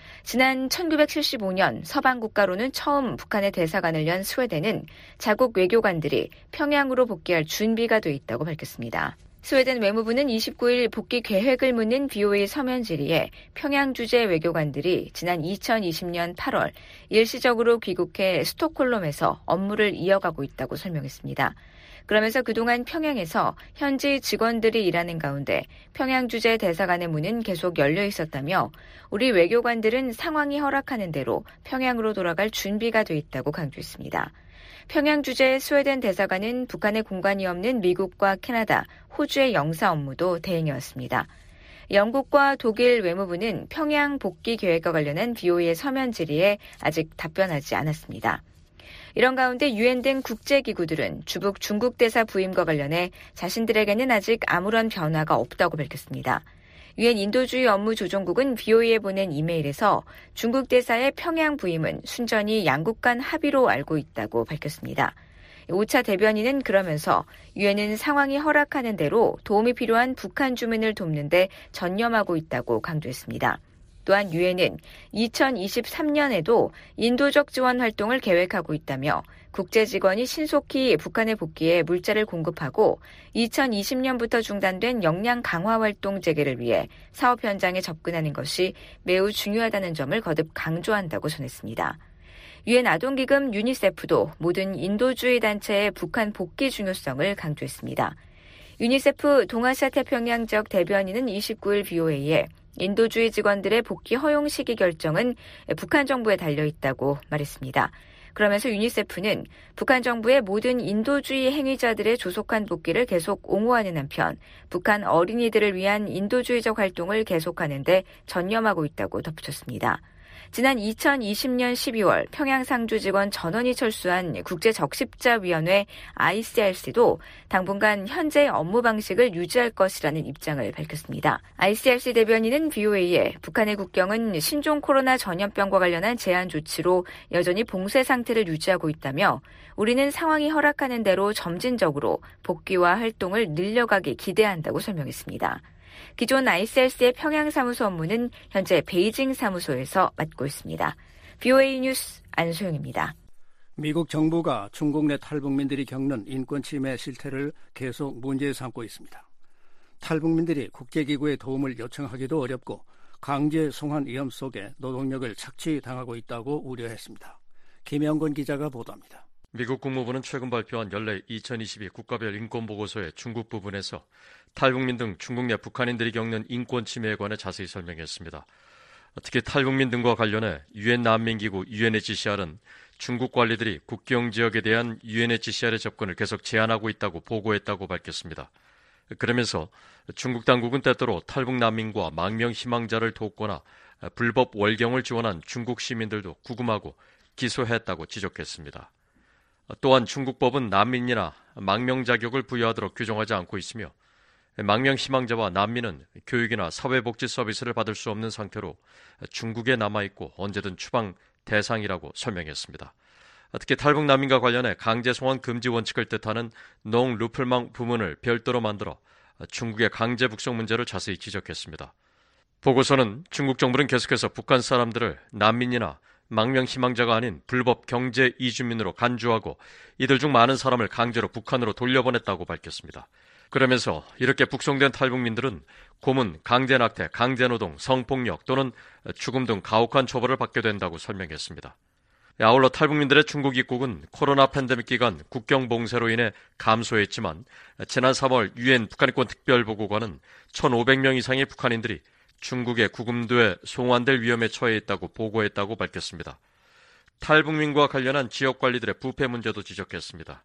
지난 천구백칠십오년 서방 국가로는 처음 북한의 대사관을 연 스웨덴은 자국 외교관들이 평양으로 복귀할 준비가 돼 있다고 밝혔습니다. 스웨덴 외무부는 이십구일 복귀 계획을 묻는 비오이 서면 질의에 평양 주재 외교관들이 지난 이천이십년 팔월 일시적으로 귀국해 스톡홀름에서 업무를 이어가고 있다고 설명했습니다. 그러면서 그동안 평양에서 현지 직원들이 일하는 가운데 평양 주재 대사관의 문은 계속 열려 있었다며 우리 외교관들은 상황이 허락하는 대로 평양으로 돌아갈 준비가 돼 있다고 강조했습니다. 평양 주재 스웨덴 대사관은 북한에 공간이 없는 미국과 캐나다, 호주의 영사 업무도 대행해왔습니다. 영국과 독일 외무부는 평양 복귀 계획과 관련한 비오이의 서면 질의에 아직 답변하지 않았습니다. 이런 가운데 유엔 등 국제기구들은 주북 중국 대사 부임과 관련해 자신들에게는 아직 아무런 변화가 없다고 밝혔습니다. 유엔 인도주의 업무조정국은 비오이에 보낸 이메일에서 중국 대사의 평양 부임은 순전히 양국 간 합의로 알고 있다고 밝혔습니다. 오차 대변인은 그러면서 유엔은 상황이 허락하는 대로 도움이 필요한 북한 주민을 돕는 데 전념하고 있다고 강조했습니다. 또한 유엔은 이천이십삼년에도 인도적 지원 활동을 계획하고 있다며 국제 직원이 신속히 북한에 복귀해 물자를 공급하고 이천이십년부터 중단된 역량 강화 활동 재개를 위해 사업 현장에 접근하는 것이 매우 중요하다는 점을 거듭 강조한다고 전했습니다. 유엔 아동기금 유니세프도 모든 인도주의 단체의 북한 복귀 중요성을 강조했습니다. 유니세프 동아시아 태평양 지역 대변인은 이십구일 비오에이에 인도주의 직원들의 복귀 허용 시기 결정은 북한 정부에 달려있다고 말했습니다. 그러면서 유니세프는 북한 정부의 모든 인도주의 행위자들의 조속한 복귀를 계속 옹호하는 한편 북한 어린이들을 위한 인도주의적 활동을 계속하는 데 전념하고 있다고 덧붙였습니다. 지난 이천이십년 십이월 평양 상주 직원 전원이 철수한 국제적십자위원회 아이씨알씨도 당분간 현재 업무 방식을 유지할 것이라는 입장을 밝혔습니다. 아이씨알씨 대변인은 비오에이에 북한의 국경은 신종 코로나 전염병과 관련한 제한 조치로 여전히 봉쇄 상태를 유지하고 있다며 우리는 상황이 허락하는 대로 점진적으로 복귀와 활동을 늘려가기 기대한다고 설명했습니다. 기존 아이씨알씨의 평양 사무소 업무는 현재 베이징 사무소에서 맡고 있습니다. 비오에이 뉴스 안소영입니다. 미국 정부가 중국 내 탈북민들이 겪는 인권 침해 실태를 계속 문제 삼고 있습니다. 탈북민들이 국제기구의 도움을 요청하기도 어렵고 강제 송환 위험 속에 노동력을 착취당하고 있다고 우려했습니다. 김영건 기자가 보도합니다. 미국 국무부는 최근 발표한 연례 이천이십이 국가별 인권보고서의 중국 부분에서 탈북민 등 중국 내 북한인들이 겪는 인권 침해에 관해 자세히 설명했습니다. 특히 탈북민 등과 관련해 유엔 난민기구 유엔에이치씨알은 중국 관리들이 국경 지역에 대한 유엔에이치씨알의 접근을 계속 제한하고 있다고 보고했다고 밝혔습니다. 그러면서 중국 당국은 때때로 탈북 난민과 망명 희망자를 돕거나 불법 월경을 지원한 중국 시민들도 구금하고 기소했다고 지적했습니다. 또한 중국법은 난민이나 망명 자격을 부여하도록 규정하지 않고 있으며 망명 희망자와 난민은 교육이나 사회복지 서비스를 받을 수 없는 상태로 중국에 남아있고 언제든 추방 대상이라고 설명했습니다. 특히 탈북 난민과 관련해 강제 송환 금지 원칙을 뜻하는 농 루플망 부문을 별도로 만들어 중국의 강제 북송 문제를 자세히 지적했습니다. 보고서는 중국 정부는 계속해서 북한 사람들을 난민이나 망명 희망자가 아닌 불법 경제 이주민으로 간주하고 이들 중 많은 사람을 강제로 북한으로 돌려보냈다고 밝혔습니다. 그러면서 이렇게 북송된 탈북민들은 고문, 강제낙태, 강제노동, 성폭력 또는 죽음 등 가혹한 처벌을 받게 된다고 설명했습니다. 아울러 탈북민들의 중국 입국은 코로나 팬데믹 기간 국경 봉쇄로 인해 감소했지만 지난 삼월 유엔 북한인권 특별보고관은 천오백 명 이상의 북한인들이 중국에 구금돼 송환될 위험에 처해 있다고 보고했다고 밝혔습니다. 탈북민과 관련한 지역관리들의 부패 문제도 지적했습니다.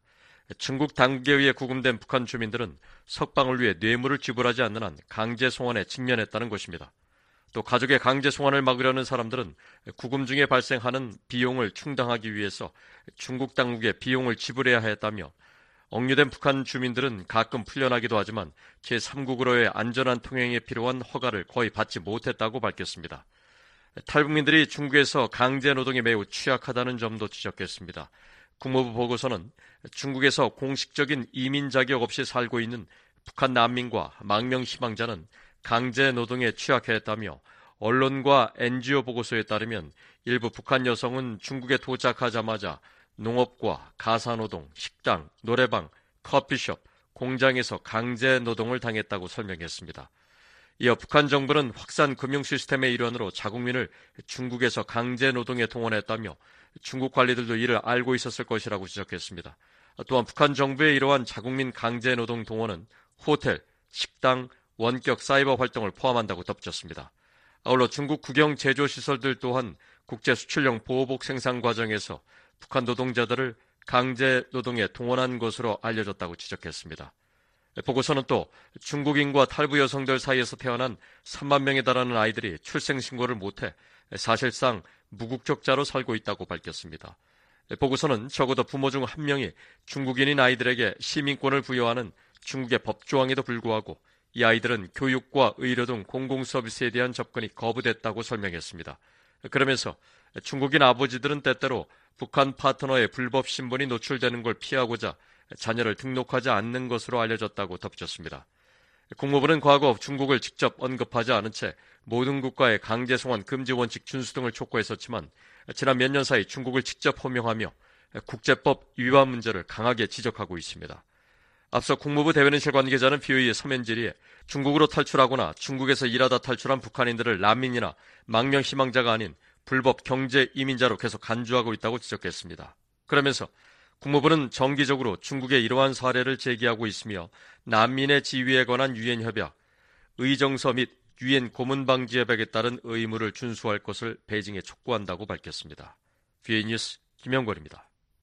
중국 당국에 의해 구금된 북한 주민들은 석방을 위해 뇌물을 지불하지 않는 한 강제 송환에 직면했다는 것입니다. 또 가족의 강제 송환을 막으려는 사람들은 구금 중에 발생하는 비용을 충당하기 위해서 중국 당국에 비용을 지불해야 했다며 억류된 북한 주민들은 가끔 풀려나기도 하지만 제삼국으로의 안전한 통행에 필요한 허가를 거의 받지 못했다고 밝혔습니다. 탈북민들이 중국에서 강제 노동에 매우 취약하다는 점도 지적했습니다. 국무부 보고서는 중국에서 공식적인 이민 자격 없이 살고 있는 북한 난민과 망명 희망자는 강제 노동에 취약했다며 언론과 엔지오 보고서에 따르면 일부 북한 여성은 중국에 도착하자마자 농업과 가사노동, 식당, 노래방, 커피숍, 공장에서 강제 노동을 당했다고 설명했습니다. 이어 북한 정부는 확산 금융 시스템의 일환으로 자국민을 중국에서 강제 노동에 동원했다며 중국 관리들도 이를 알고 있었을 것이라고 지적했습니다. 또한 북한 정부의 이러한 자국민 강제 노동 동원은 호텔, 식당, 원격 사이버 활동을 포함한다고 덧붙였습니다. 아울러 중국 국영 제조시설들 또한 국제 수출용 보호복 생산 과정에서 북한 노동자들을 강제 노동에 동원한 것으로 알려졌다고 지적했습니다. 보고서는 또 중국인과 탈북 여성들 사이에서 태어난 삼만 명에 달하는 아이들이 출생신고를 못해 사실상 무국적자로 살고 있다고 밝혔습니다. 보고서는 적어도 부모 중 한 명이 중국인인 아이들에게 시민권을 부여하는 중국의 법조항에도 불구하고 이 아이들은 교육과 의료 등 공공서비스에 대한 접근이 거부됐다고 설명했습니다. 그러면서 중국인 아버지들은 때때로 북한 파트너의 불법 신분이 노출되는 걸 피하고자 자녀를 등록하지 않는 것으로 알려졌다고 덧붙였습니다. 국무부는 과거 중국을 직접 언급하지 않은 채 모든 국가의 강제 송환 금지 원칙 준수 등을 촉구했었지만 지난 몇 년 사이 중국을 직접 호명하며 국제법 위반 문제를 강하게 지적하고 있습니다. 앞서 국무부 대변인실 관계자는 비오이의 서면 질의에 중국으로 탈출하거나 중국에서 일하다 탈출한 북한인들을 난민이나 망명 희망자가 아닌 불법 경제 이민자로 계속 간주하고 있다고 지적했습니다. 그러면서 국무부는 정기적으로 중국의 이러한 사례를 제기하고 있으며 난민의 지위에 관한 유엔 협약, 의정서 및 유엔 고문 방지 협약에 따른 의무를 준수할 것을 베이징에 촉구한다고 밝혔습니다. 비오이 뉴스 김영걸입니다.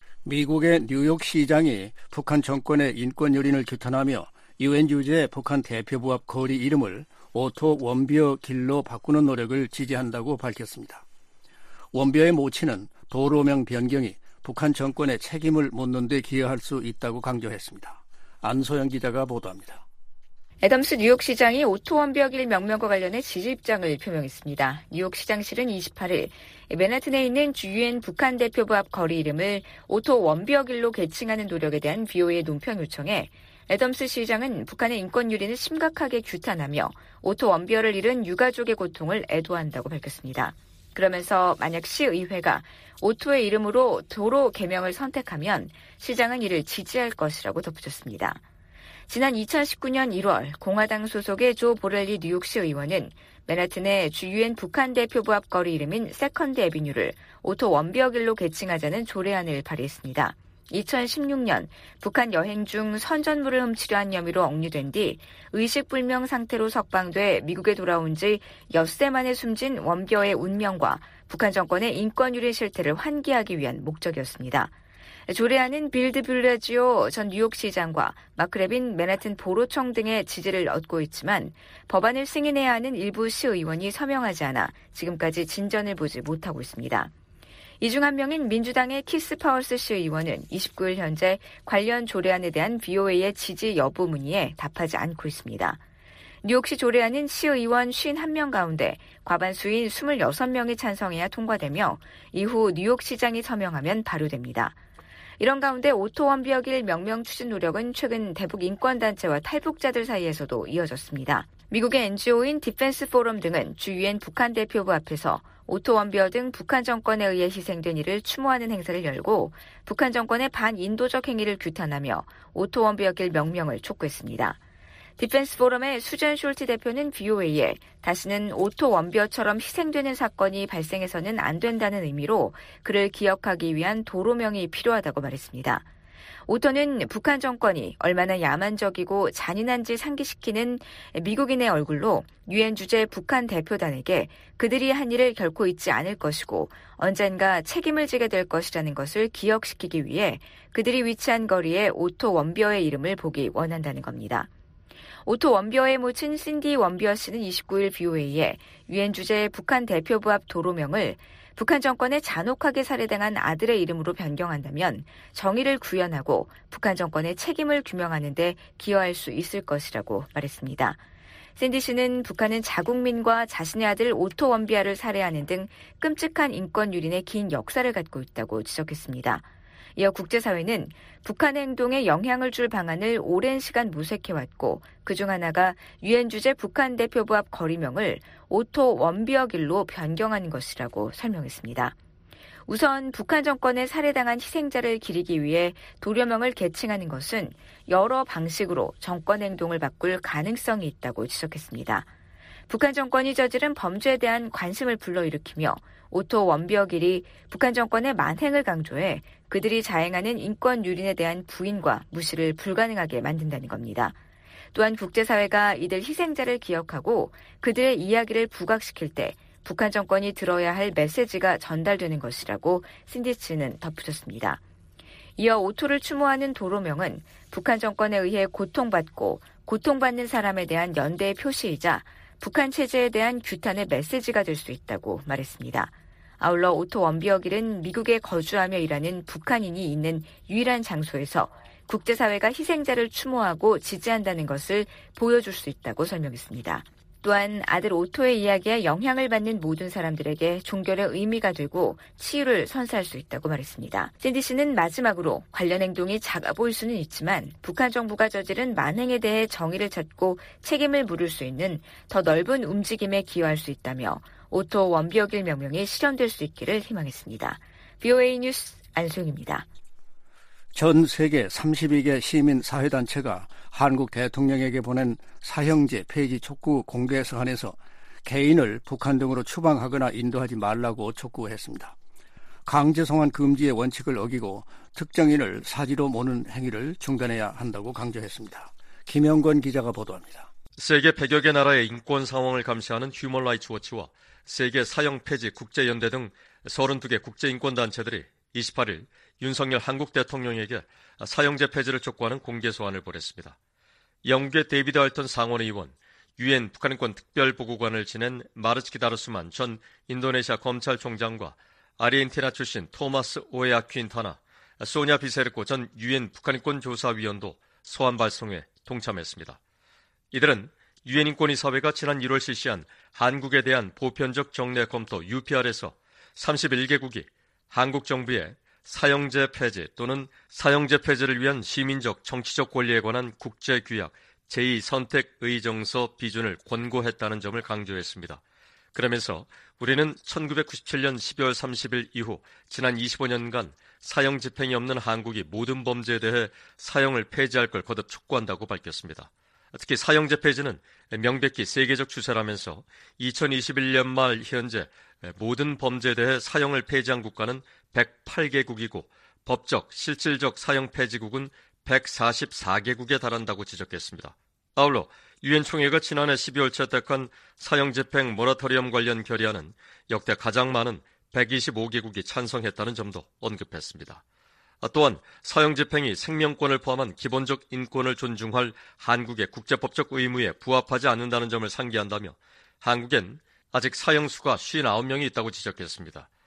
미국의 뉴욕 시장이 북한 정권의 인권 유린을 규탄하며 유엔 주재 북한 대표부 앞 거리 이름을 오토 원비어 길로 바꾸는 노력을 지지한다고 밝혔습니다. 원비어의 모치는 도로명 변경이 북한 정권의 책임을 묻는 데 기여할 수 있다고 강조했습니다. 안소영 기자가 보도합니다. 애덤스 뉴욕시장이 오토 원비어길 명명과 관련해 지지 입장을 표명했습니다. 뉴욕시장실은 이십팔 일 맨하튼에 있는 유엔 북한 대표부 앞 거리 이름을 오토 원비어길로 개칭하는 노력에 대한 비오이의 논평 요청에 애덤스 시장은 북한의 인권 유린을 심각하게 규탄하며 오토 원비어를 잃은 유가족의 고통을 애도한다고 밝혔습니다. 그러면서 만약 시의회가 오토의 이름으로 도로 개명을 선택하면 시장은 이를 지지할 것이라고 덧붙였습니다. 지난 이천십구 년 일월 공화당 소속의 조 보렐리 뉴욕시 의원은 맨하튼의 유엔 북한 대표부 앞 거리 이름인 세컨드 애비뉴를 오토 원비어길로 개칭하자는 조례안을 발의했습니다. 이천십육 년 북한 여행 중 선전물을 훔치려 한 혐의로 억류된 뒤 의식불명 상태로 석방돼 미국에 돌아온 지 엿새 만에 숨진 원비어의 운명과 북한 정권의 인권 유린 실태를 환기하기 위한 목적이었습니다. 조례안은 빌 드 블라지오 전 뉴욕시장과 마크 레빈 맨하튼 보로청 등의 지지를 얻고 있지만 법안을 승인해야 하는 일부 시의원이 서명하지 않아 지금까지 진전을 보지 못하고 있습니다. 이 중 한 명인 민주당의 키스 파워스 시의원은 이십구 일 현재 관련 조례안에 대한 브이오에이의 지지 여부 문의에 답하지 않고 있습니다. 뉴욕시 조례안은 시의원 오십일 명 가운데 과반수인 이십육 명이 찬성해야 통과되며 이후 뉴욕시장이 서명하면 발효됩니다. 이런 가운데 오토 원벽일 명명 추진 노력은 최근 대북 인권단체와 탈북자들 사이에서도 이어졌습니다. 미국의 엔지오인 디펜스 포럼 등은 주 유엔 북한 대표부 앞에서 오토 원비어 등 북한 정권에 의해 희생된 이를 추모하는 행사를 열고 북한 정권의 반인도적 행위를 규탄하며 오토 원비어길 명명을 촉구했습니다. 디펜스 포럼의 수전 숄트 대표는 브이오에이에 다시는 오토 원비어처럼 희생되는 사건이 발생해서는 안 된다는 의미로 그를 기억하기 위한 도로명이 필요하다고 말했습니다. 오토는 북한 정권이 얼마나 야만적이고 잔인한지 상기시키는 미국인의 얼굴로 유엔 주재 북한 대표단에게 그들이 한 일을 결코 잊지 않을 것이고 언젠가 책임을 지게 될 것이라는 것을 기억시키기 위해 그들이 위치한 거리에 오토 원비어의 이름을 보기 원한다는 겁니다. 오토 원비어의 모친 신디 원비어 씨는 이십구 일 브이오에이에 유엔 주재 북한 대표부 앞 도로명을 북한 정권에 잔혹하게 살해당한 아들의 이름으로 변경한다면 정의를 구현하고 북한 정권의 책임을 규명하는 데 기여할 수 있을 것이라고 말했습니다. 샌디 씨는 북한은 자국민과 자신의 아들 오토 원비아를 살해하는 등 끔찍한 인권 유린의 긴 역사를 갖고 있다고 지적했습니다. 이어 국제사회는 북한의 행동에 영향을 줄 방안을 오랜 시간 모색해왔고 그중 하나가 유엔 주재 북한 대표부 앞 거리명을 오토 원비어길로 변경한 것이라고 설명했습니다. 우선 북한 정권에 살해당한 희생자를 기리기 위해 도료명을 개칭하는 것은 여러 방식으로 정권 행동을 바꿀 가능성이 있다고 지적했습니다. 북한 정권이 저지른 범죄에 대한 관심을 불러일으키며 오토 원비어길이 북한 정권의 만행을 강조해 그들이 자행하는 인권 유린에 대한 부인과 무시를 불가능하게 만든다는 겁니다. 또한 국제사회가 이들 희생자를 기억하고 그들의 이야기를 부각시킬 때 북한 정권이 들어야 할 메시지가 전달되는 것이라고 신디치는 덧붙였습니다. 이어 오토를 추모하는 도로명은 북한 정권에 의해 고통받고 고통받는 사람에 대한 연대의 표시이자 북한 체제에 대한 규탄의 메시지가 될 수 있다고 말했습니다. 아울러 오토 원비어길은 미국에 거주하며 일하는 북한인이 있는 유일한 장소에서 국제사회가 희생자를 추모하고 지지한다는 것을 보여줄 수 있다고 설명했습니다. 또한 아들 오토의 이야기에 영향을 받는 모든 사람들에게 종결의 의미가 되고 치유를 선사할 수 있다고 말했습니다. 샌디 씨는 마지막으로 관련 행동이 작아 보일 수는 있지만 북한 정부가 저지른 만행에 대해 정의를 찾고 책임을 물을 수 있는 더 넓은 움직임에 기여할 수 있다며 오토 원비어길 명명이 실현될 수 있기를 희망했습니다. 브이오에이 뉴스 안소영입니다. 전 세계 삼십이 개 시민사회단체가 한국 대통령에게 보낸 사형제 폐지 촉구 공개 서한에서 개인을 북한 등으로 추방하거나 인도하지 말라고 촉구했습니다. 강제송환 금지의 원칙을 어기고 특정인을 사지로 모는 행위를 중단해야 한다고 강조했습니다. 김영권 기자가 보도합니다. 세계 백여 개 나라의 인권 상황을 감시하는 휴먼 라이츠 워치와 세계 사형 폐지 국제연대 등 서른두 개 국제인권단체들이 이십팔 일 윤석열 한국 대통령에게 사형제 폐지를 촉구하는 공개 소환을 보냈습니다. 영국의 데이비드 알턴 상원의원, 유엔 북한인권 특별보고관을 지낸 마르츠키 다르수만 전 인도네시아 검찰총장과 아르헨티나 출신 토마스 오에아 퀸타나, 소냐 비세르코 전 유엔 북한인권 조사위원도 소환 발송에 동참했습니다. 이들은 유엔 인권이사회가 지난 일월 실시한 한국에 대한 보편적 정례 검토 유피알에서 삼십일 개국이 한국 정부의 사형제 폐지 또는 사형제 폐지를 위한 시민적 정치적 권리에 관한 국제규약 제이 선택의정서 비준을 권고했다는 점을 강조했습니다. 그러면서 우리는 천구백구십칠 년 십이월 삼십일 이후 지난 이십오 년간 사형 집행이 없는 한국이 모든 범죄에 대해 사형을 폐지할 걸 거듭 촉구한다고 밝혔습니다. 특히 사형제 폐지는 명백히 세계적 추세라면서 이천이십일 년 말 현재 모든 범죄에 대해 사형을 폐지한 국가는 백팔 개국이고 법적, 실질적 사형 폐지국은 백사십사 개국에 달한다고 지적했습니다. 아울러 유엔 총회가 지난해 십이월 채택한 사형 집행 모라토리엄 관련 결의안은 역대 가장 많은 백이십오 개국이 찬성했다는 점도 언급했습니다. 또한 사형 집행이 생명권을 포함한 기본적 인권을 존중할 한국의 국제법적 의무에 부합하지 않는다는 점을 상기한다며 한국엔 아직 사형수가 오십구 명이 있다고 지적했습니다.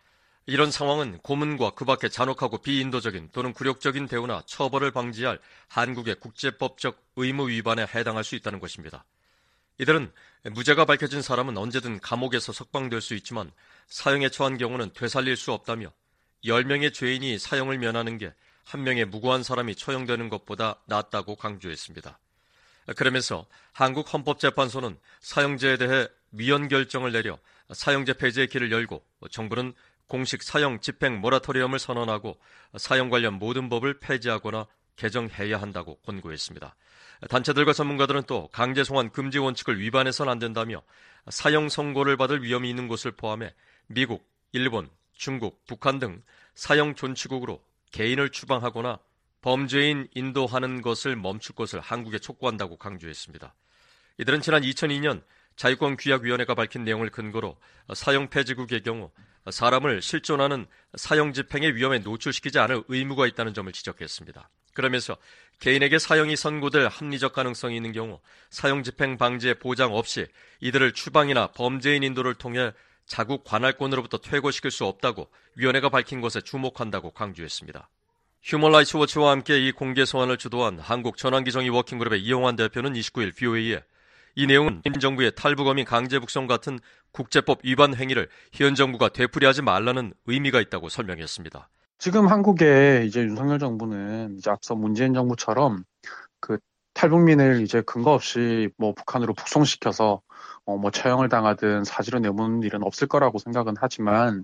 이런 상황은 고문과 그 밖에 잔혹하고 비인도적인 또는 굴욕적인 대우나 처벌을 방지할 한국의 국제법적 의무 위반에 해당할 수 있다는 것입니다. 이들은 무죄가 밝혀진 사람은 언제든 감옥에서 석방될 수 있지만 사형에 처한 경우는 되살릴 수 없다며 열 명의 죄인이 사형을 면하는 게 한 명의 무고한 사람이 처형되는 것보다 낫다고 강조했습니다. 그러면서 한국헌법재판소는 사형제에 대해 위헌 결정을 내려 사형제 폐지의 길을 열고 정부는 공식 사형 집행 모라토리엄을 선언하고 사형 관련 모든 법을 폐지하거나 개정해야 한다고 권고했습니다. 단체들과 전문가들은 또 강제 송환 금지 원칙을 위반해서는 안 된다며 사형 선고를 받을 위험이 있는 곳을 포함해 미국, 일본, 중국, 북한 등 사형 존치국으로 개인을 추방하거나 범죄인 인도하는 것을 멈출 것을 한국에 촉구한다고 강조했습니다. 이들은 지난 이천이 년 자유권규약위원회가 밝힌 내용을 근거로 사형 폐지국의 경우 사람을 실존하는 사형 집행의 위험에 노출시키지 않을 의무가 있다는 점을 지적했습니다. 그러면서 개인에게 사형이 선고될 합리적 가능성이 있는 경우 사형 집행 방지에 보장 없이 이들을 추방이나 범죄인 인도를 통해 자국 관할권으로부터 퇴거시킬 수 없다고 위원회가 밝힌 것에 주목한다고 강조했습니다. 휴먼 라이츠 워치와 함께 이 공개 소환을 주도한 한국 전환기정의 워킹그룹의 이용환 대표는 이십구 일 브이오에이에 이 내용은 현 정부의 탈북어민 강제 북송 같은 국제법 위반 행위를 현 정부가 되풀이하지 말라는 의미가 있다고 설명했습니다. 지금 한국의 이제 윤석열 정부는 이제 앞서 문재인 정부처럼 그 탈북민을 이제 근거 없이 뭐 북한으로 북송시켜서 어 뭐 처형을 당하든 사지로 내모는 일은 없을 거라고 생각은 하지만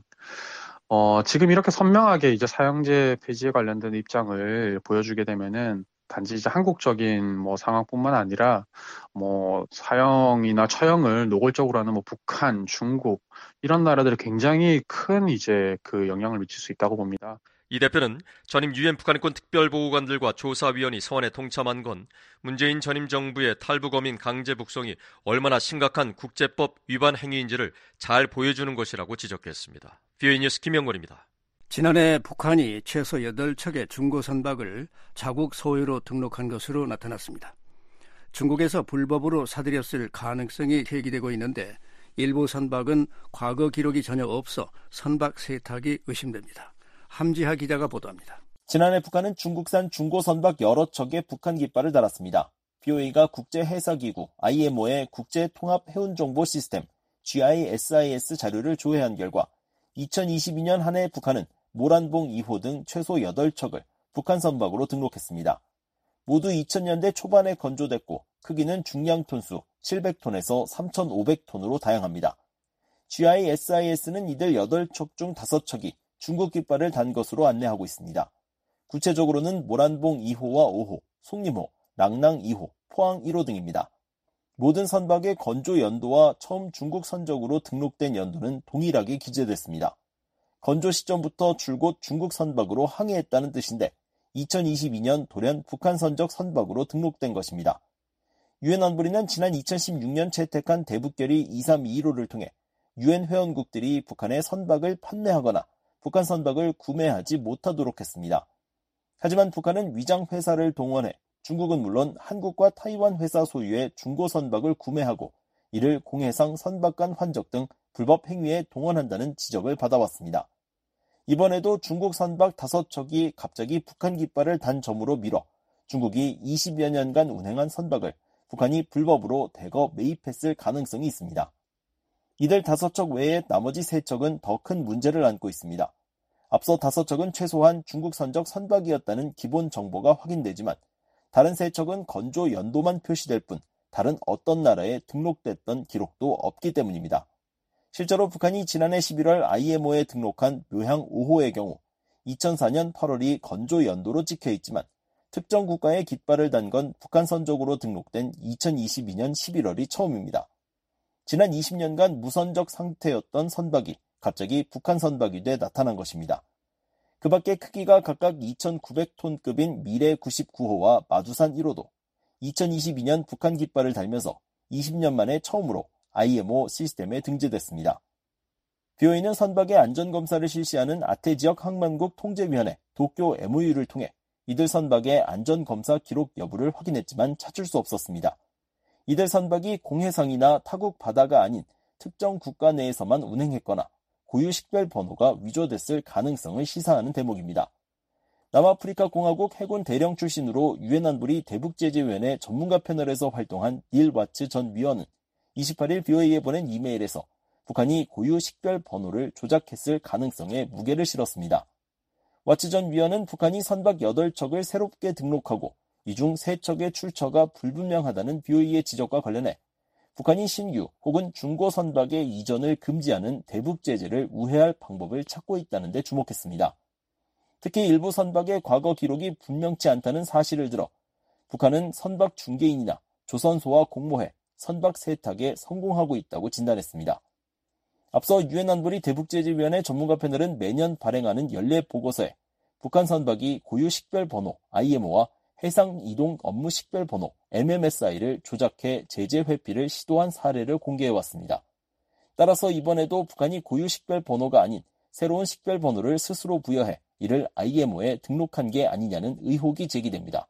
어 지금 이렇게 선명하게 이제 사형제 폐지에 관련된 입장을 보여주게 되면은 단지 이제 한국적인 뭐 상황뿐만 아니라 뭐 사형이나 처형을 노골적으로 하는 뭐 북한, 중국 이런 나라들이 굉장히 큰 이제 그 영향을 미칠 수 있다고 봅니다. 이 대표는 전임 유엔 북한인권 특별보고관들과 조사위원이 서원에 동참한 건 문재인 전임 정부의 탈북어민 강제 북송이 얼마나 심각한 국제법 위반 행위인지를 잘 보여주는 것이라고 지적했습니다. 브이오에이 뉴스 김영걸입니다. 지난해 북한이 최소 여덟 척의 중고 선박을 자국 소유로 등록한 것으로 나타났습니다. 중국에서 불법으로 사들였을 가능성이 제기되고 있는데 일부 선박은 과거 기록이 전혀 없어 선박 세탁이 의심됩니다. 함지하 기자가 보도합니다. 지난해 북한은 중국산 중고 선박 여러 척에 북한 깃발을 달았습니다. 브이오에이가 국제해사기구 아이엠오의 국제통합해운정보 시스템 지아이에스아이에스 자료를 조회한 결과 이천이십이 년 한 해 북한은 모란봉 이 호 등 최소 여덟 척을 북한 선박으로 등록했습니다. 모두 이천 년대 초반에 건조됐고 크기는 중량 톤수 칠백 톤에서 삼천오백 톤으로 다양합니다. 지아이에스아이에스는 이들 여덟 척 중 다섯 척이 중국 깃발을 단 것으로 안내하고 있습니다. 구체적으로는 모란봉 이 호와 오 호, 송림호, 랑낭 이 호, 포항 일 호 등입니다. 모든 선박의 건조 연도와 처음 중국 선적으로 등록된 연도는 동일하게 기재됐습니다. 건조 시점부터 줄곧 중국 선박으로 항해했다는 뜻인데 이천이십이 년 돌연 북한 선적 선박으로 등록된 것입니다. 유엔 안보리는 지난 이천십육 년 채택한 대북결의 이삼이일 호를 통해 유엔 회원국들이 북한에 선박을 판매하거나 북한 선박을 구매하지 못하도록 했습니다. 하지만 북한은 위장 회사를 동원해 중국은 물론 한국과 타이완 회사 소유의 중고 선박을 구매하고 이를 공해상 선박간 환적 등 불법 행위에 동원한다는 지적을 받아왔습니다. 이번에도 중국 선박 다섯 척이 갑자기 북한 깃발을 단 점으로 밀어 중국이 이십여 년간 운행한 선박을 북한이 불법으로 대거 매입했을 가능성이 있습니다. 이들 다섯 척 외에 나머지 세 척은 더 큰 문제를 안고 있습니다. 앞서 다섯 척은 최소한 중국 선적 선박이었다는 기본 정보가 확인되지만 다른 세 척은 건조 연도만 표시될 뿐 다른 어떤 나라에 등록됐던 기록도 없기 때문입니다. 실제로 북한이 지난해 십일월 아이엠오에 등록한 묘향 오 호의 경우 이천사 년 팔월이 건조 연도로 찍혀있지만 특정 국가에 깃발을 단 건 북한 선적으로 등록된 이천이십이 년 십일월이 처음입니다. 지난 이십 년간 무선적 상태였던 선박이 갑자기 북한 선박이 돼 나타난 것입니다. 그 밖에 크기가 각각 이천구백 톤급인 미래 구십구 호와 마두산 일 호도 이천이십이 년 북한 깃발을 달면서 이십 년 만에 처음으로 아이엠오 시스템에 등재됐습니다. 브이오에이는 선박의 안전검사를 실시하는 아태지역 항만국 통제위원회 도쿄 엠오유를 통해 이들 선박의 안전검사 기록 여부를 확인했지만 찾을 수 없었습니다. 이들 선박이 공해상이나 타국 바다가 아닌 특정 국가 내에서만 운행했거나 고유 식별 번호가 위조됐을 가능성을 시사하는 대목입니다. 남아프리카 공화국 해군 대령 출신으로 유엔 안보리 대북제재위원회 전문가 패널에서 활동한 닐 와츠 전 위원은 이십팔 일 비오에이에 보낸 이메일에서 북한이 고유 식별 번호를 조작했을 가능성에 무게를 실었습니다. 와츠 전 위원은 북한이 선박 여덟 척을 새롭게 등록하고 이 중 세 척의 출처가 불분명하다는 비오에이의 지적과 관련해 북한이 신규 혹은 중고 선박의 이전을 금지하는 대북 제재를 우회할 방법을 찾고 있다는 데 주목했습니다. 특히 일부 선박의 과거 기록이 분명치 않다는 사실을 들어 북한은 선박 중개인이나 조선소와 공모해 선박 세탁에 성공하고 있다고 진단했습니다. 앞서 유엔 안보리 대북제재위원회 전문가 패널은 매년 발행하는 연례 보고서에 북한 선박이 고유 식별 번호 아이엠오와 해상 이동 업무 식별 번호 엠엠에스아이를 조작해 제재 회피를 시도한 사례를 공개해왔습니다. 따라서 이번에도 북한이 고유 식별 번호가 아닌 새로운 식별 번호를 스스로 부여해 이를 아이엠오에 등록한 게 아니냐는 의혹이 제기됩니다.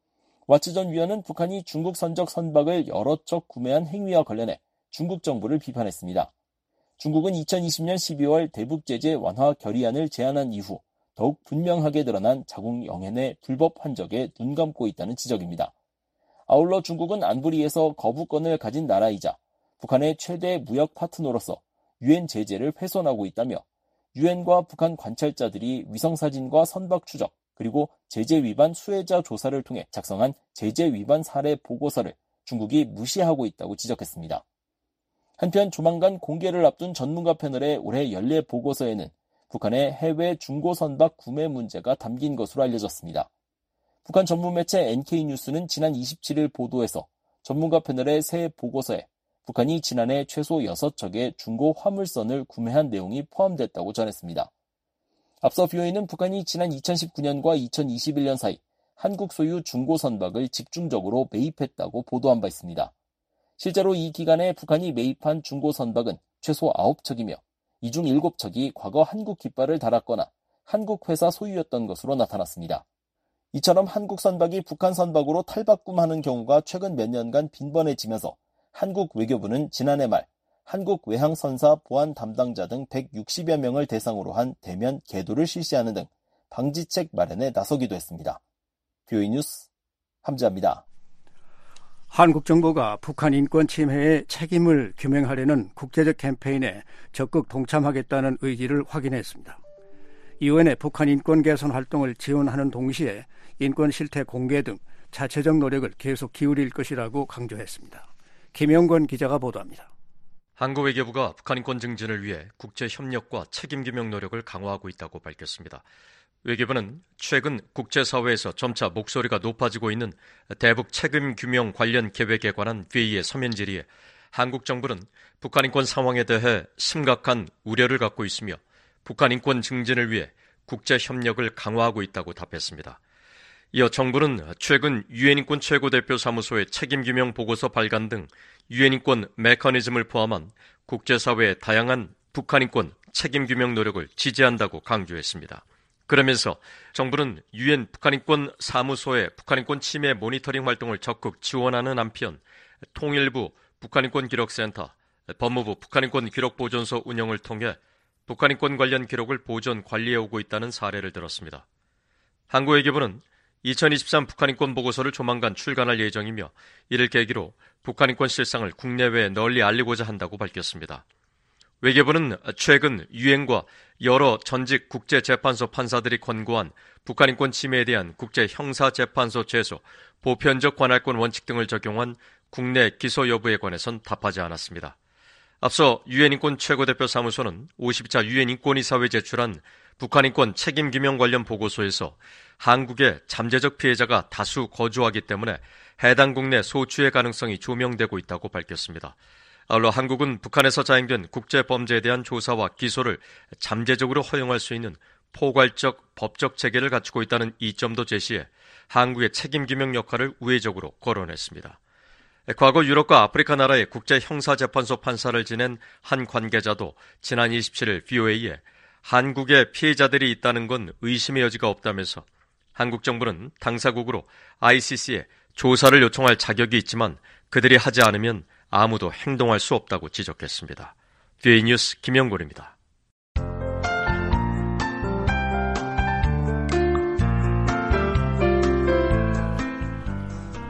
와츠 전 위원은 북한이 중국 선적 선박을 여러 척 구매한 행위와 관련해 중국 정부를 비판했습니다. 중국은 이천이십 년 십이월 대북제재 완화 결의안을 제안한 이후 더욱 분명하게 드러난 자국 영해내 불법 환적에 눈 감고 있다는 지적입니다. 아울러 중국은 안보리에서 거부권을 가진 나라이자 북한의 최대 무역 파트너로서 유엔 제재를 훼손하고 있다며 유엔과 북한 관찰자들이 위성사진과 선박 추적 그리고 제재 위반 수혜자 조사를 통해 작성한 제재 위반 사례 보고서를 중국이 무시하고 있다고 지적했습니다. 한편 조만간 공개를 앞둔 전문가 패널의 올해 연례 보고서에는 북한의 해외 중고 선박 구매 문제가 담긴 것으로 알려졌습니다. 북한 전문 매체 엔케이뉴스는 지난 이십칠 일 보도에서 전문가 패널의 새 보고서에 북한이 지난해 최소 여섯 척의 중고 화물선을 구매한 내용이 포함됐다고 전했습니다. 앞서 비오에이는 북한이 지난 이천십구 년과 이천이십일 년 사이 한국 소유 중고 선박을 집중적으로 매입했다고 보도한 바 있습니다. 실제로 이 기간에 북한이 매입한 중고 선박은 최소 아홉 척이며 이 중 일곱 척이 과거 한국 깃발을 달았거나 한국 회사 소유였던 것으로 나타났습니다. 이처럼 한국 선박이 북한 선박으로 탈바꿈하는 경우가 최근 몇 년간 빈번해지면서 한국 외교부는 지난해 말 한국 외항선사 보안 담당자 등 백육십여 명을 대상으로 한 대면 계도를 실시하는 등 방지책 마련에 나서기도 했습니다. 비오에이 뉴스 함지아입니다. 한국 정부가 북한 인권 침해의 책임을 규명하려는 국제적 캠페인에 적극 동참하겠다는 의지를 확인했습니다. 이후에 북한 인권 개선 활동을 지원하는 동시에 인권 실태 공개 등 자체적 노력을 계속 기울일 것이라고 강조했습니다. 김영권 기자가 보도합니다. 한국 외교부가 북한 인권 증진을 위해 국제 협력과 책임 규명 노력을 강화하고 있다고 밝혔습니다. 외교부는 최근 국제사회에서 점차 목소리가 높아지고 있는 대북 책임 규명 관련 계획에 관한 회의의 서면 질의에 한국 정부는 북한 인권 상황에 대해 심각한 우려를 갖고 있으며 북한 인권 증진을 위해 국제 협력을 강화하고 있다고 답했습니다. 이어 정부는 최근 유엔 인권 최고대표 사무소의 책임 규명 보고서 발간 등 유엔 인권 메커니즘을 포함한 국제사회의 다양한 북한 인권 책임 규명 노력을 지지한다고 강조했습니다. 그러면서 정부는 유엔 북한인권 사무소의 북한인권 침해 모니터링 활동을 적극 지원하는 한편 통일부 북한인권 기록센터, 법무부 북한인권 기록보존소 운영을 통해 북한인권 관련 기록을 보존 관리해오고 있다는 사례를 들었습니다. 한국 외교부는 이천이십삼 북한인권 보고서를 조만간 출간할 예정이며 이를 계기로 북한인권 실상을 국내외에 널리 알리고자 한다고 밝혔습니다. 외교부는 최근 유엔과 여러 전직 국제재판소 판사들이 권고한 북한인권 침해에 대한 국제형사재판소 제소, 보편적 관할권 원칙 등을 적용한 국내 기소 여부에 관해선 답하지 않았습니다. 앞서 유엔 인권 최고대표 사무소는 오십이 차 유엔 인권이사회에 제출한 북한인권 책임규명 관련 보고서에서 한국에 잠재적 피해자가 다수 거주하기 때문에 해당 국내 소추의 가능성이 조명되고 있다고 밝혔습니다. 아울러 한국은 북한에서 자행된 국제범죄에 대한 조사와 기소를 잠재적으로 허용할 수 있는 포괄적 법적 체계를 갖추고 있다는 이점도 제시해 한국의 책임규명 역할을 우회적으로 거론했습니다. 과거 유럽과 아프리카 나라의 국제형사재판소 판사를 지낸 한 관계자도 지난 이십칠 일 비오에이에 한국에 피해자들이 있다는 건 의심의 여지가 없다면서 한국 정부는 당사국으로 아이씨씨에 조사를 요청할 자격이 있지만 그들이 하지 않으면 아무도 행동할 수 없다고 지적했습니다. 비오에이 뉴스 김영곤입니다.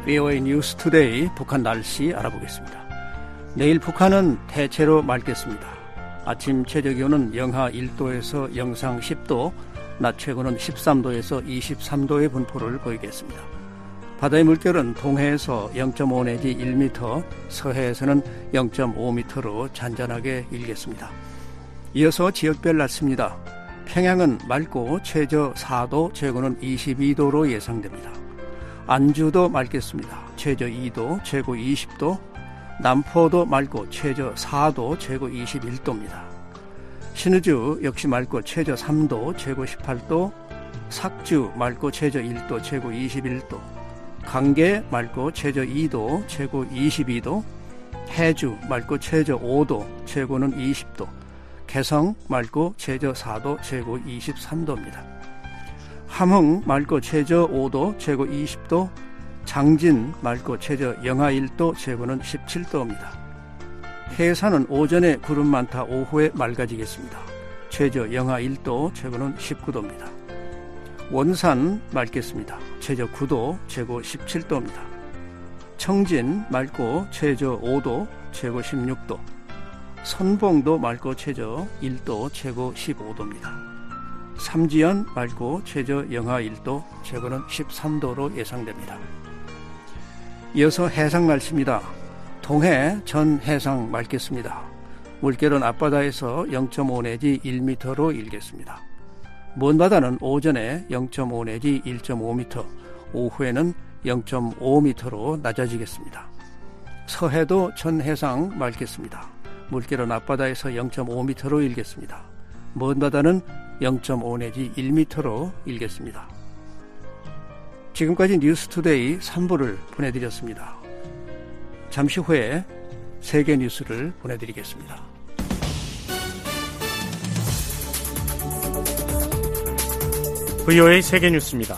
브이오에이 뉴스 투데이 북한 날씨 알아보겠습니다. 내일 북한은 대체로 맑겠습니다. 아침 최저기온은 영하 일 도에서 영상 십 도, 낮 최고는 십삼 도에서 이십삼 도의 분포를 보이겠습니다. 바다의 물결은 동해에서 영 점 오 내지 일 미터, 서해에서는 영 점 오 미터로 잔잔하게 일겠습니다. 이어서 지역별 낮습니다. 평양은 맑고 최저 사 도, 최고는 이십이 도로 예상됩니다. 안주도 맑겠습니다. 최저 이 도, 최고 이십 도, 남포도 맑고 최저 사 도, 최고 이십일 도입니다. 신의주 역시 맑고 최저 삼 도, 최고 십팔 도, 삭주 맑고 최저 일 도, 최고 이십일 도, 강계 맑고 최저 이 도, 최고 이십이 도, 해주 맑고 최저 오 도, 최고는 이십 도, 개성 맑고 최저 사 도, 최고 이십삼 도입니다. 함흥 맑고 최저 오 도, 최고 이십 도, 장진 맑고 최저 영하 일 도, 최고는 십칠 도입니다. 해산은 오전에 구름 많다, 오후에 맑아지겠습니다. 최저 영하 일 도, 최고는 십구 도입니다. 원산 맑겠습니다. 최저 구 도, 최고 십칠 도입니다. 청진 맑고 최저 오 도, 최고 십육 도, 선봉도 맑고 최저 일 도, 최고 십오 도입니다. 삼지연 맑고 최저 영하 일 도, 최고는 십삼 도로 예상됩니다. 이어서 해상 날씨입니다. 동해 전 해상 맑겠습니다. 물결은 앞바다에서 영 점 오 내지 일 미터로 일겠습니다. 먼 바다는 오전에 영 점 오 내지 일 점 오 미터, 오후에는 영 점 오 미터로 낮아지겠습니다. 서해도 전 해상 맑겠습니다. 물결은 앞바다에서 영 점 오 미터로 일겠습니다. 먼 바다는 영 점 오 내지 일 미터로 일겠습니다. 지금까지 뉴스투데이 삼 부를 보내드렸습니다. 잠시 후에 세계 뉴스를 보내드리겠습니다. 브이오에이 세계 뉴스입니다.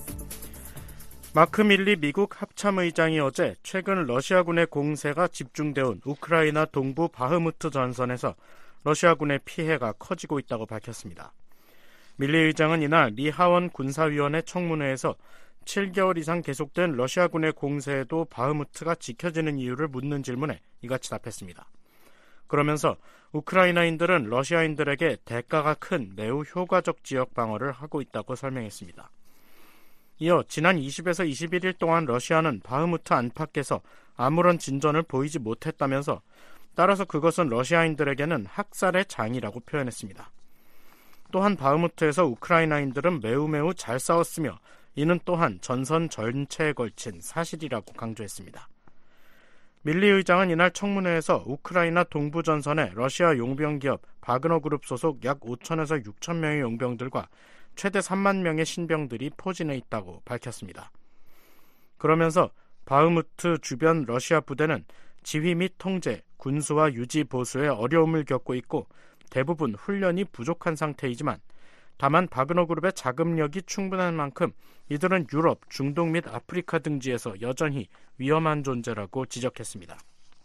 마크 밀리 미국 합참의장이 어제 최근 러시아군의 공세가 집중되어 우크라이나 동부 바흐무트 전선에서 러시아군의 피해가 커지고 있다고 밝혔습니다. 밀리 의장은 이날 미 하원 군사위원회 청문회에서 칠 개월 이상 계속된 러시아군의 공세에도 바흐무트가 지켜지는 이유를 묻는 질문에 이같이 답했습니다. 그러면서 우크라이나인들은 러시아인들에게 대가가 큰 매우 효과적 지역 방어를 하고 있다고 설명했습니다. 이어 지난 이십에서 이십일 일 동안 러시아는 바흐무트 안팎에서 아무런 진전을 보이지 못했다면서 따라서 그것은 러시아인들에게는 학살의 장이라고 표현했습니다. 또한 바흐무트에서 우크라이나인들은 매우 매우 잘 싸웠으며 이는 또한 전선 전체에 걸친 사실이라고 강조했습니다. 밀리 의장은 이날 청문회에서 우크라이나 동부 전선에 러시아 용병기업 바그너 그룹 소속 약 오천에서 육천 명의 용병들과 최대 삼만 명의 신병들이 포진해 있다고 밝혔습니다. 그러면서 바흐무트 주변 러시아 부대는 지휘 및 통제, 군수와 유지 보수에 어려움을 겪고 있고 대부분 훈련이 부족한 상태이지만 다만 바그너 그룹의 자금력이 충분한 만큼 이들은 유럽, 중동 및 아프리카 등지에서 여전히 위험한 존재라고 지적했습니다.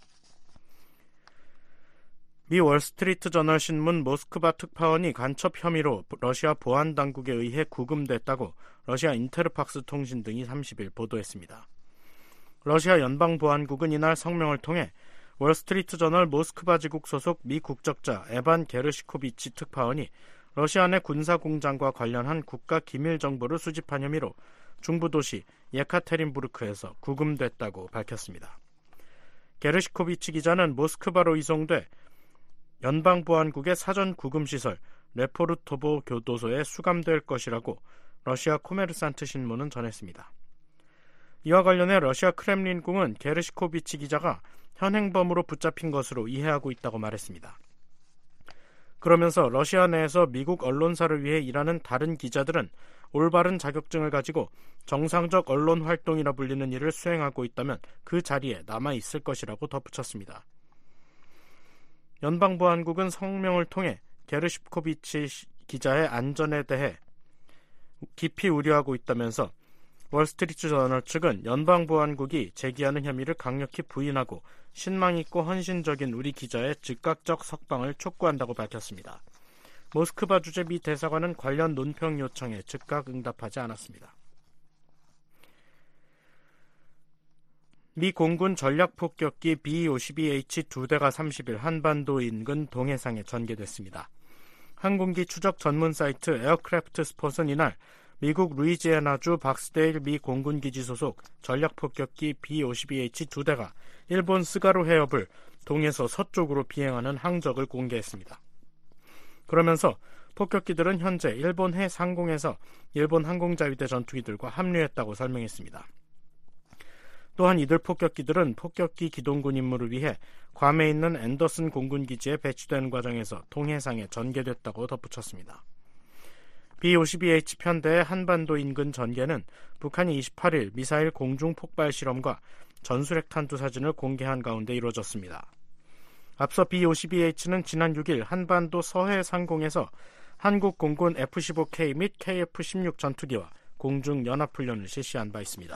미 월스트리트 저널 신문 모스크바 특파원이 간첩 혐의로 러시아 보안 당국에 의해 구금됐다고 러시아 인테르팍스 통신 등이 삼십 일 보도했습니다. 러시아 연방보안국은 이날 성명을 통해 월스트리트 저널 모스크바 지국 소속 미 국적자 에반 게르시코비치 특파원이 러시아 내 군사공장과 관련한 국가 기밀 정보를 수집한 혐의로 중부 도시 예카테린부르크에서 구금됐다고 밝혔습니다. 게르시코비치 기자는 모스크바로 이송돼 연방보안국의 사전 구금시설 레포르토보 교도소에 수감될 것이라고 러시아 코메르산트 신문은 전했습니다. 이와 관련해 러시아 크렘린궁은 게르시코비치 기자가 현행범으로 붙잡힌 것으로 이해하고 있다고 말했습니다. 그러면서 러시아 내에서 미국 언론사를 위해 일하는 다른 기자들은 올바른 자격증을 가지고 정상적 언론 활동이라 불리는 일을 수행하고 있다면 그 자리에 남아있을 것이라고 덧붙였습니다. 연방보안국은 성명을 통해 게르시코비치 기자의 안전에 대해 깊이 우려하고 있다면서 월스트리트 저널 측은 연방보안국이 제기하는 혐의를 강력히 부인하고 신망 있고 헌신적인 우리 기자의 즉각적 석방을 촉구한다고 밝혔습니다. 모스크바 주재 미 대사관은 관련 논평 요청에 즉각 응답하지 않았습니다. 미 공군 전략폭격기 비 오십이 에이치 두 대가 삼십 일 한반도 인근 동해상에 전개됐습니다. 항공기 추적 전문 사이트 에어크래프트 스폿은 이날 미국 루이지애나주 박스데일 미 공군기지 소속 전략폭격기 비 오십이 에이치 두 대가 일본 스가루 해협을 동에서 서쪽으로 비행하는 항적을 공개했습니다. 그러면서 폭격기들은 현재 일본 해 상공에서 일본 항공자위대 전투기들과 합류했다고 설명했습니다. 또한 이들 폭격기들은 폭격기 기동군 임무를 위해 괌에 있는 앤더슨 공군기지에 배치되는 과정에서 동해상에 전개됐다고 덧붙였습니다. 비 오십이 에이치 편대의 한반도 인근 전개는 북한이 이십팔 일 미사일 공중 폭발 실험과 전술핵 탄두 사진을 공개한 가운데 이루어졌습니다. 앞서 비 오십이 에이치는 지난 육 일 한반도 서해 상공에서 한국 공군 에프 십오 케이 및 케이에프 십육 전투기와 공중 연합훈련을 실시한 바 있습니다.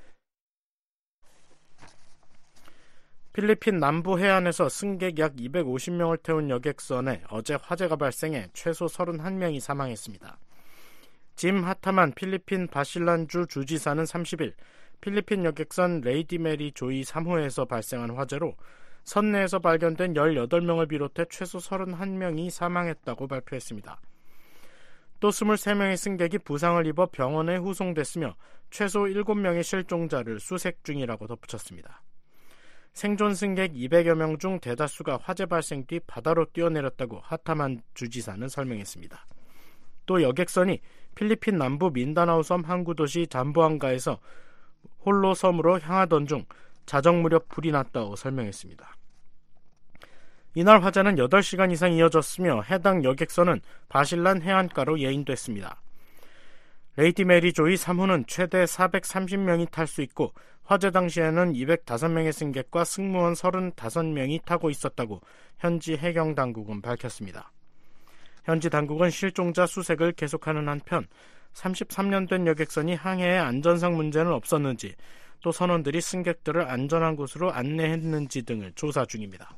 필리핀 남부 해안에서 승객 약 이백오십 명을 태운 여객선에 어제 화재가 발생해 최소 서른한 명이 사망했습니다. 짐 하타만 필리핀 바실란주 주지사는 삼십 일 필리핀 여객선 레이디 메리 조이 삼 호에서 발생한 화재로 선내에서 발견된 열여덟 명을 비롯해 최소 서른한 명이 사망했다고 발표했습니다. 또 이십삼 명의 승객이 부상을 입어 병원에 후송됐으며 최소 일곱 명의 실종자를 수색 중이라고 덧붙였습니다. 생존 승객 이백여 명 중 대다수가 화재 발생 뒤 바다로 뛰어내렸다고 하타만 주지사는 설명했습니다. 또 여객선이 필리핀 남부 민다나오 섬 항구 도시 잠보안가에서 홀로 섬으로 향하던 중 자정 무렵 불이 났다고 설명했습니다. 이날 화재는 여덟 시간 이상 이어졌으며 해당 여객선은 바실란 해안가로 예인됐습니다. 레이디 메리 조이 삼 호는 최대 사백삼십 명이 탈 수 있고 화재 당시에는 이백오 명의 승객과 승무원 삼십오 명이 타고 있었다고 현지 해경당국은 밝혔습니다. 현지 당국은 실종자 수색을 계속하는 한편 삼십삼 년 된 여객선이 항해에 안전상 문제는 없었는지 또 선원들이 승객들을 안전한 곳으로 안내했는지 등을 조사 중입니다.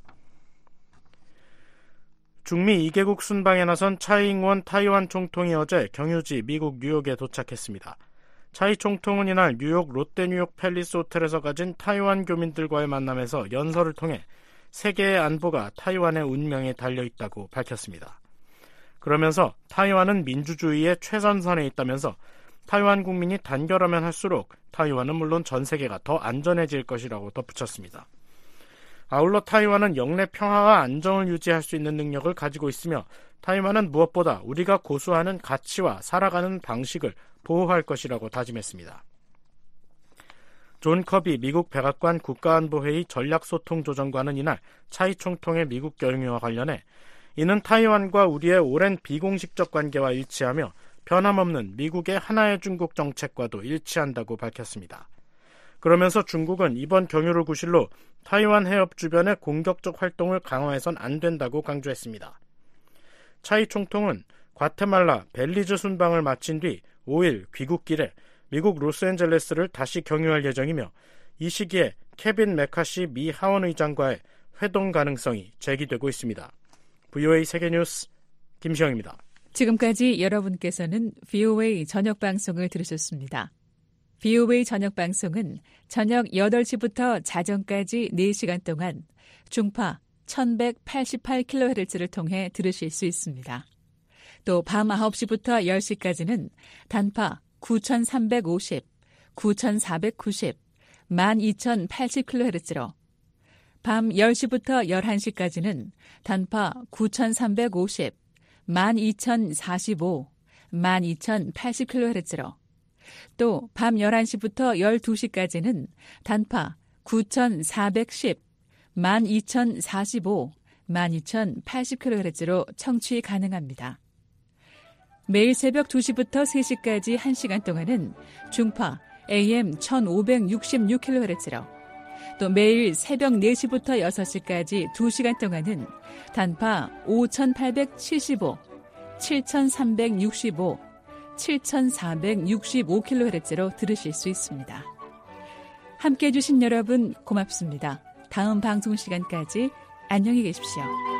중미 이 개국 순방에 나선 차이잉원 타이완 총통이 어제 경유지 미국 뉴욕에 도착했습니다. 차이 총통은 이날 뉴욕 롯데 뉴욕 팰리스 호텔에서 가진 타이완 교민들과의 만남에서 연설을 통해 세계의 안보가 타이완의 운명에 달려있다고 밝혔습니다. 그러면서 타이완은 민주주의의 최전선에 있다면서 타이완 국민이 단결하면 할수록 타이완은 물론 전 세계가 더 안전해질 것이라고 덧붙였습니다. 아울러 타이완은 영내 평화와 안정을 유지할 수 있는 능력을 가지고 있으며 타이완은 무엇보다 우리가 고수하는 가치와 살아가는 방식을 보호할 것이라고 다짐했습니다. 존 커비 미국 백악관 국가안보회의 전략소통조정관은 이날 차이 총통의 미국 경유와 관련해 이는 타이완과 우리의 오랜 비공식적 관계와 일치하며 변함없는 미국의 하나의 중국 정책과도 일치한다고 밝혔습니다. 그러면서 중국은 이번 경유를 구실로 타이완 해협 주변의 공격적 활동을 강화해선 안 된다고 강조했습니다. 차이 총통은 과테말라, 벨리즈 순방을 마친 뒤 오 일 귀국길에 미국 로스앤젤레스를 다시 경유할 예정이며 이 시기에 케빈 메카시 미 하원의장과의 회동 가능성이 제기되고 있습니다. 브이오에이 세계뉴스 김시영입니다. 지금까지 여러분께서는 브이오에이 저녁방송을 들으셨습니다. 브이오에이 저녁방송은 저녁 여덟 시부터 자정까지 네 시간 동안 중파 천백팔십팔 킬로헤르츠를 통해 들으실 수 있습니다. 또 밤 아홉 시부터 열 시까지는 단파 구천삼백오십, 구천사백구십, 만 이천팔십 킬로헤르츠로 밤 열 시부터 열한 시까지는 단파 구천삼백오십, 만 이천사십오, 만 이천팔십 킬로헤르츠로 또 밤 열한 시부터 열두 시까지는 단파 구천사백십, 만 이천사십오, 만 이천팔십 킬로헤르츠로 청취 가능합니다. 매일 새벽 두 시부터 세 시까지 한 시간 동안은 중파 에이엠 천오백육십육 킬로헤르츠로 또 매일 새벽 네 시부터 여섯 시까지 두 시간 동안은 단파 오천팔백칠십오, 칠천삼백육십오, 칠천사백육십오 킬로헤르츠로 들으실 수 있습니다. 함께해 주신 여러분 고맙습니다. 다음 방송 시간까지 안녕히 계십시오.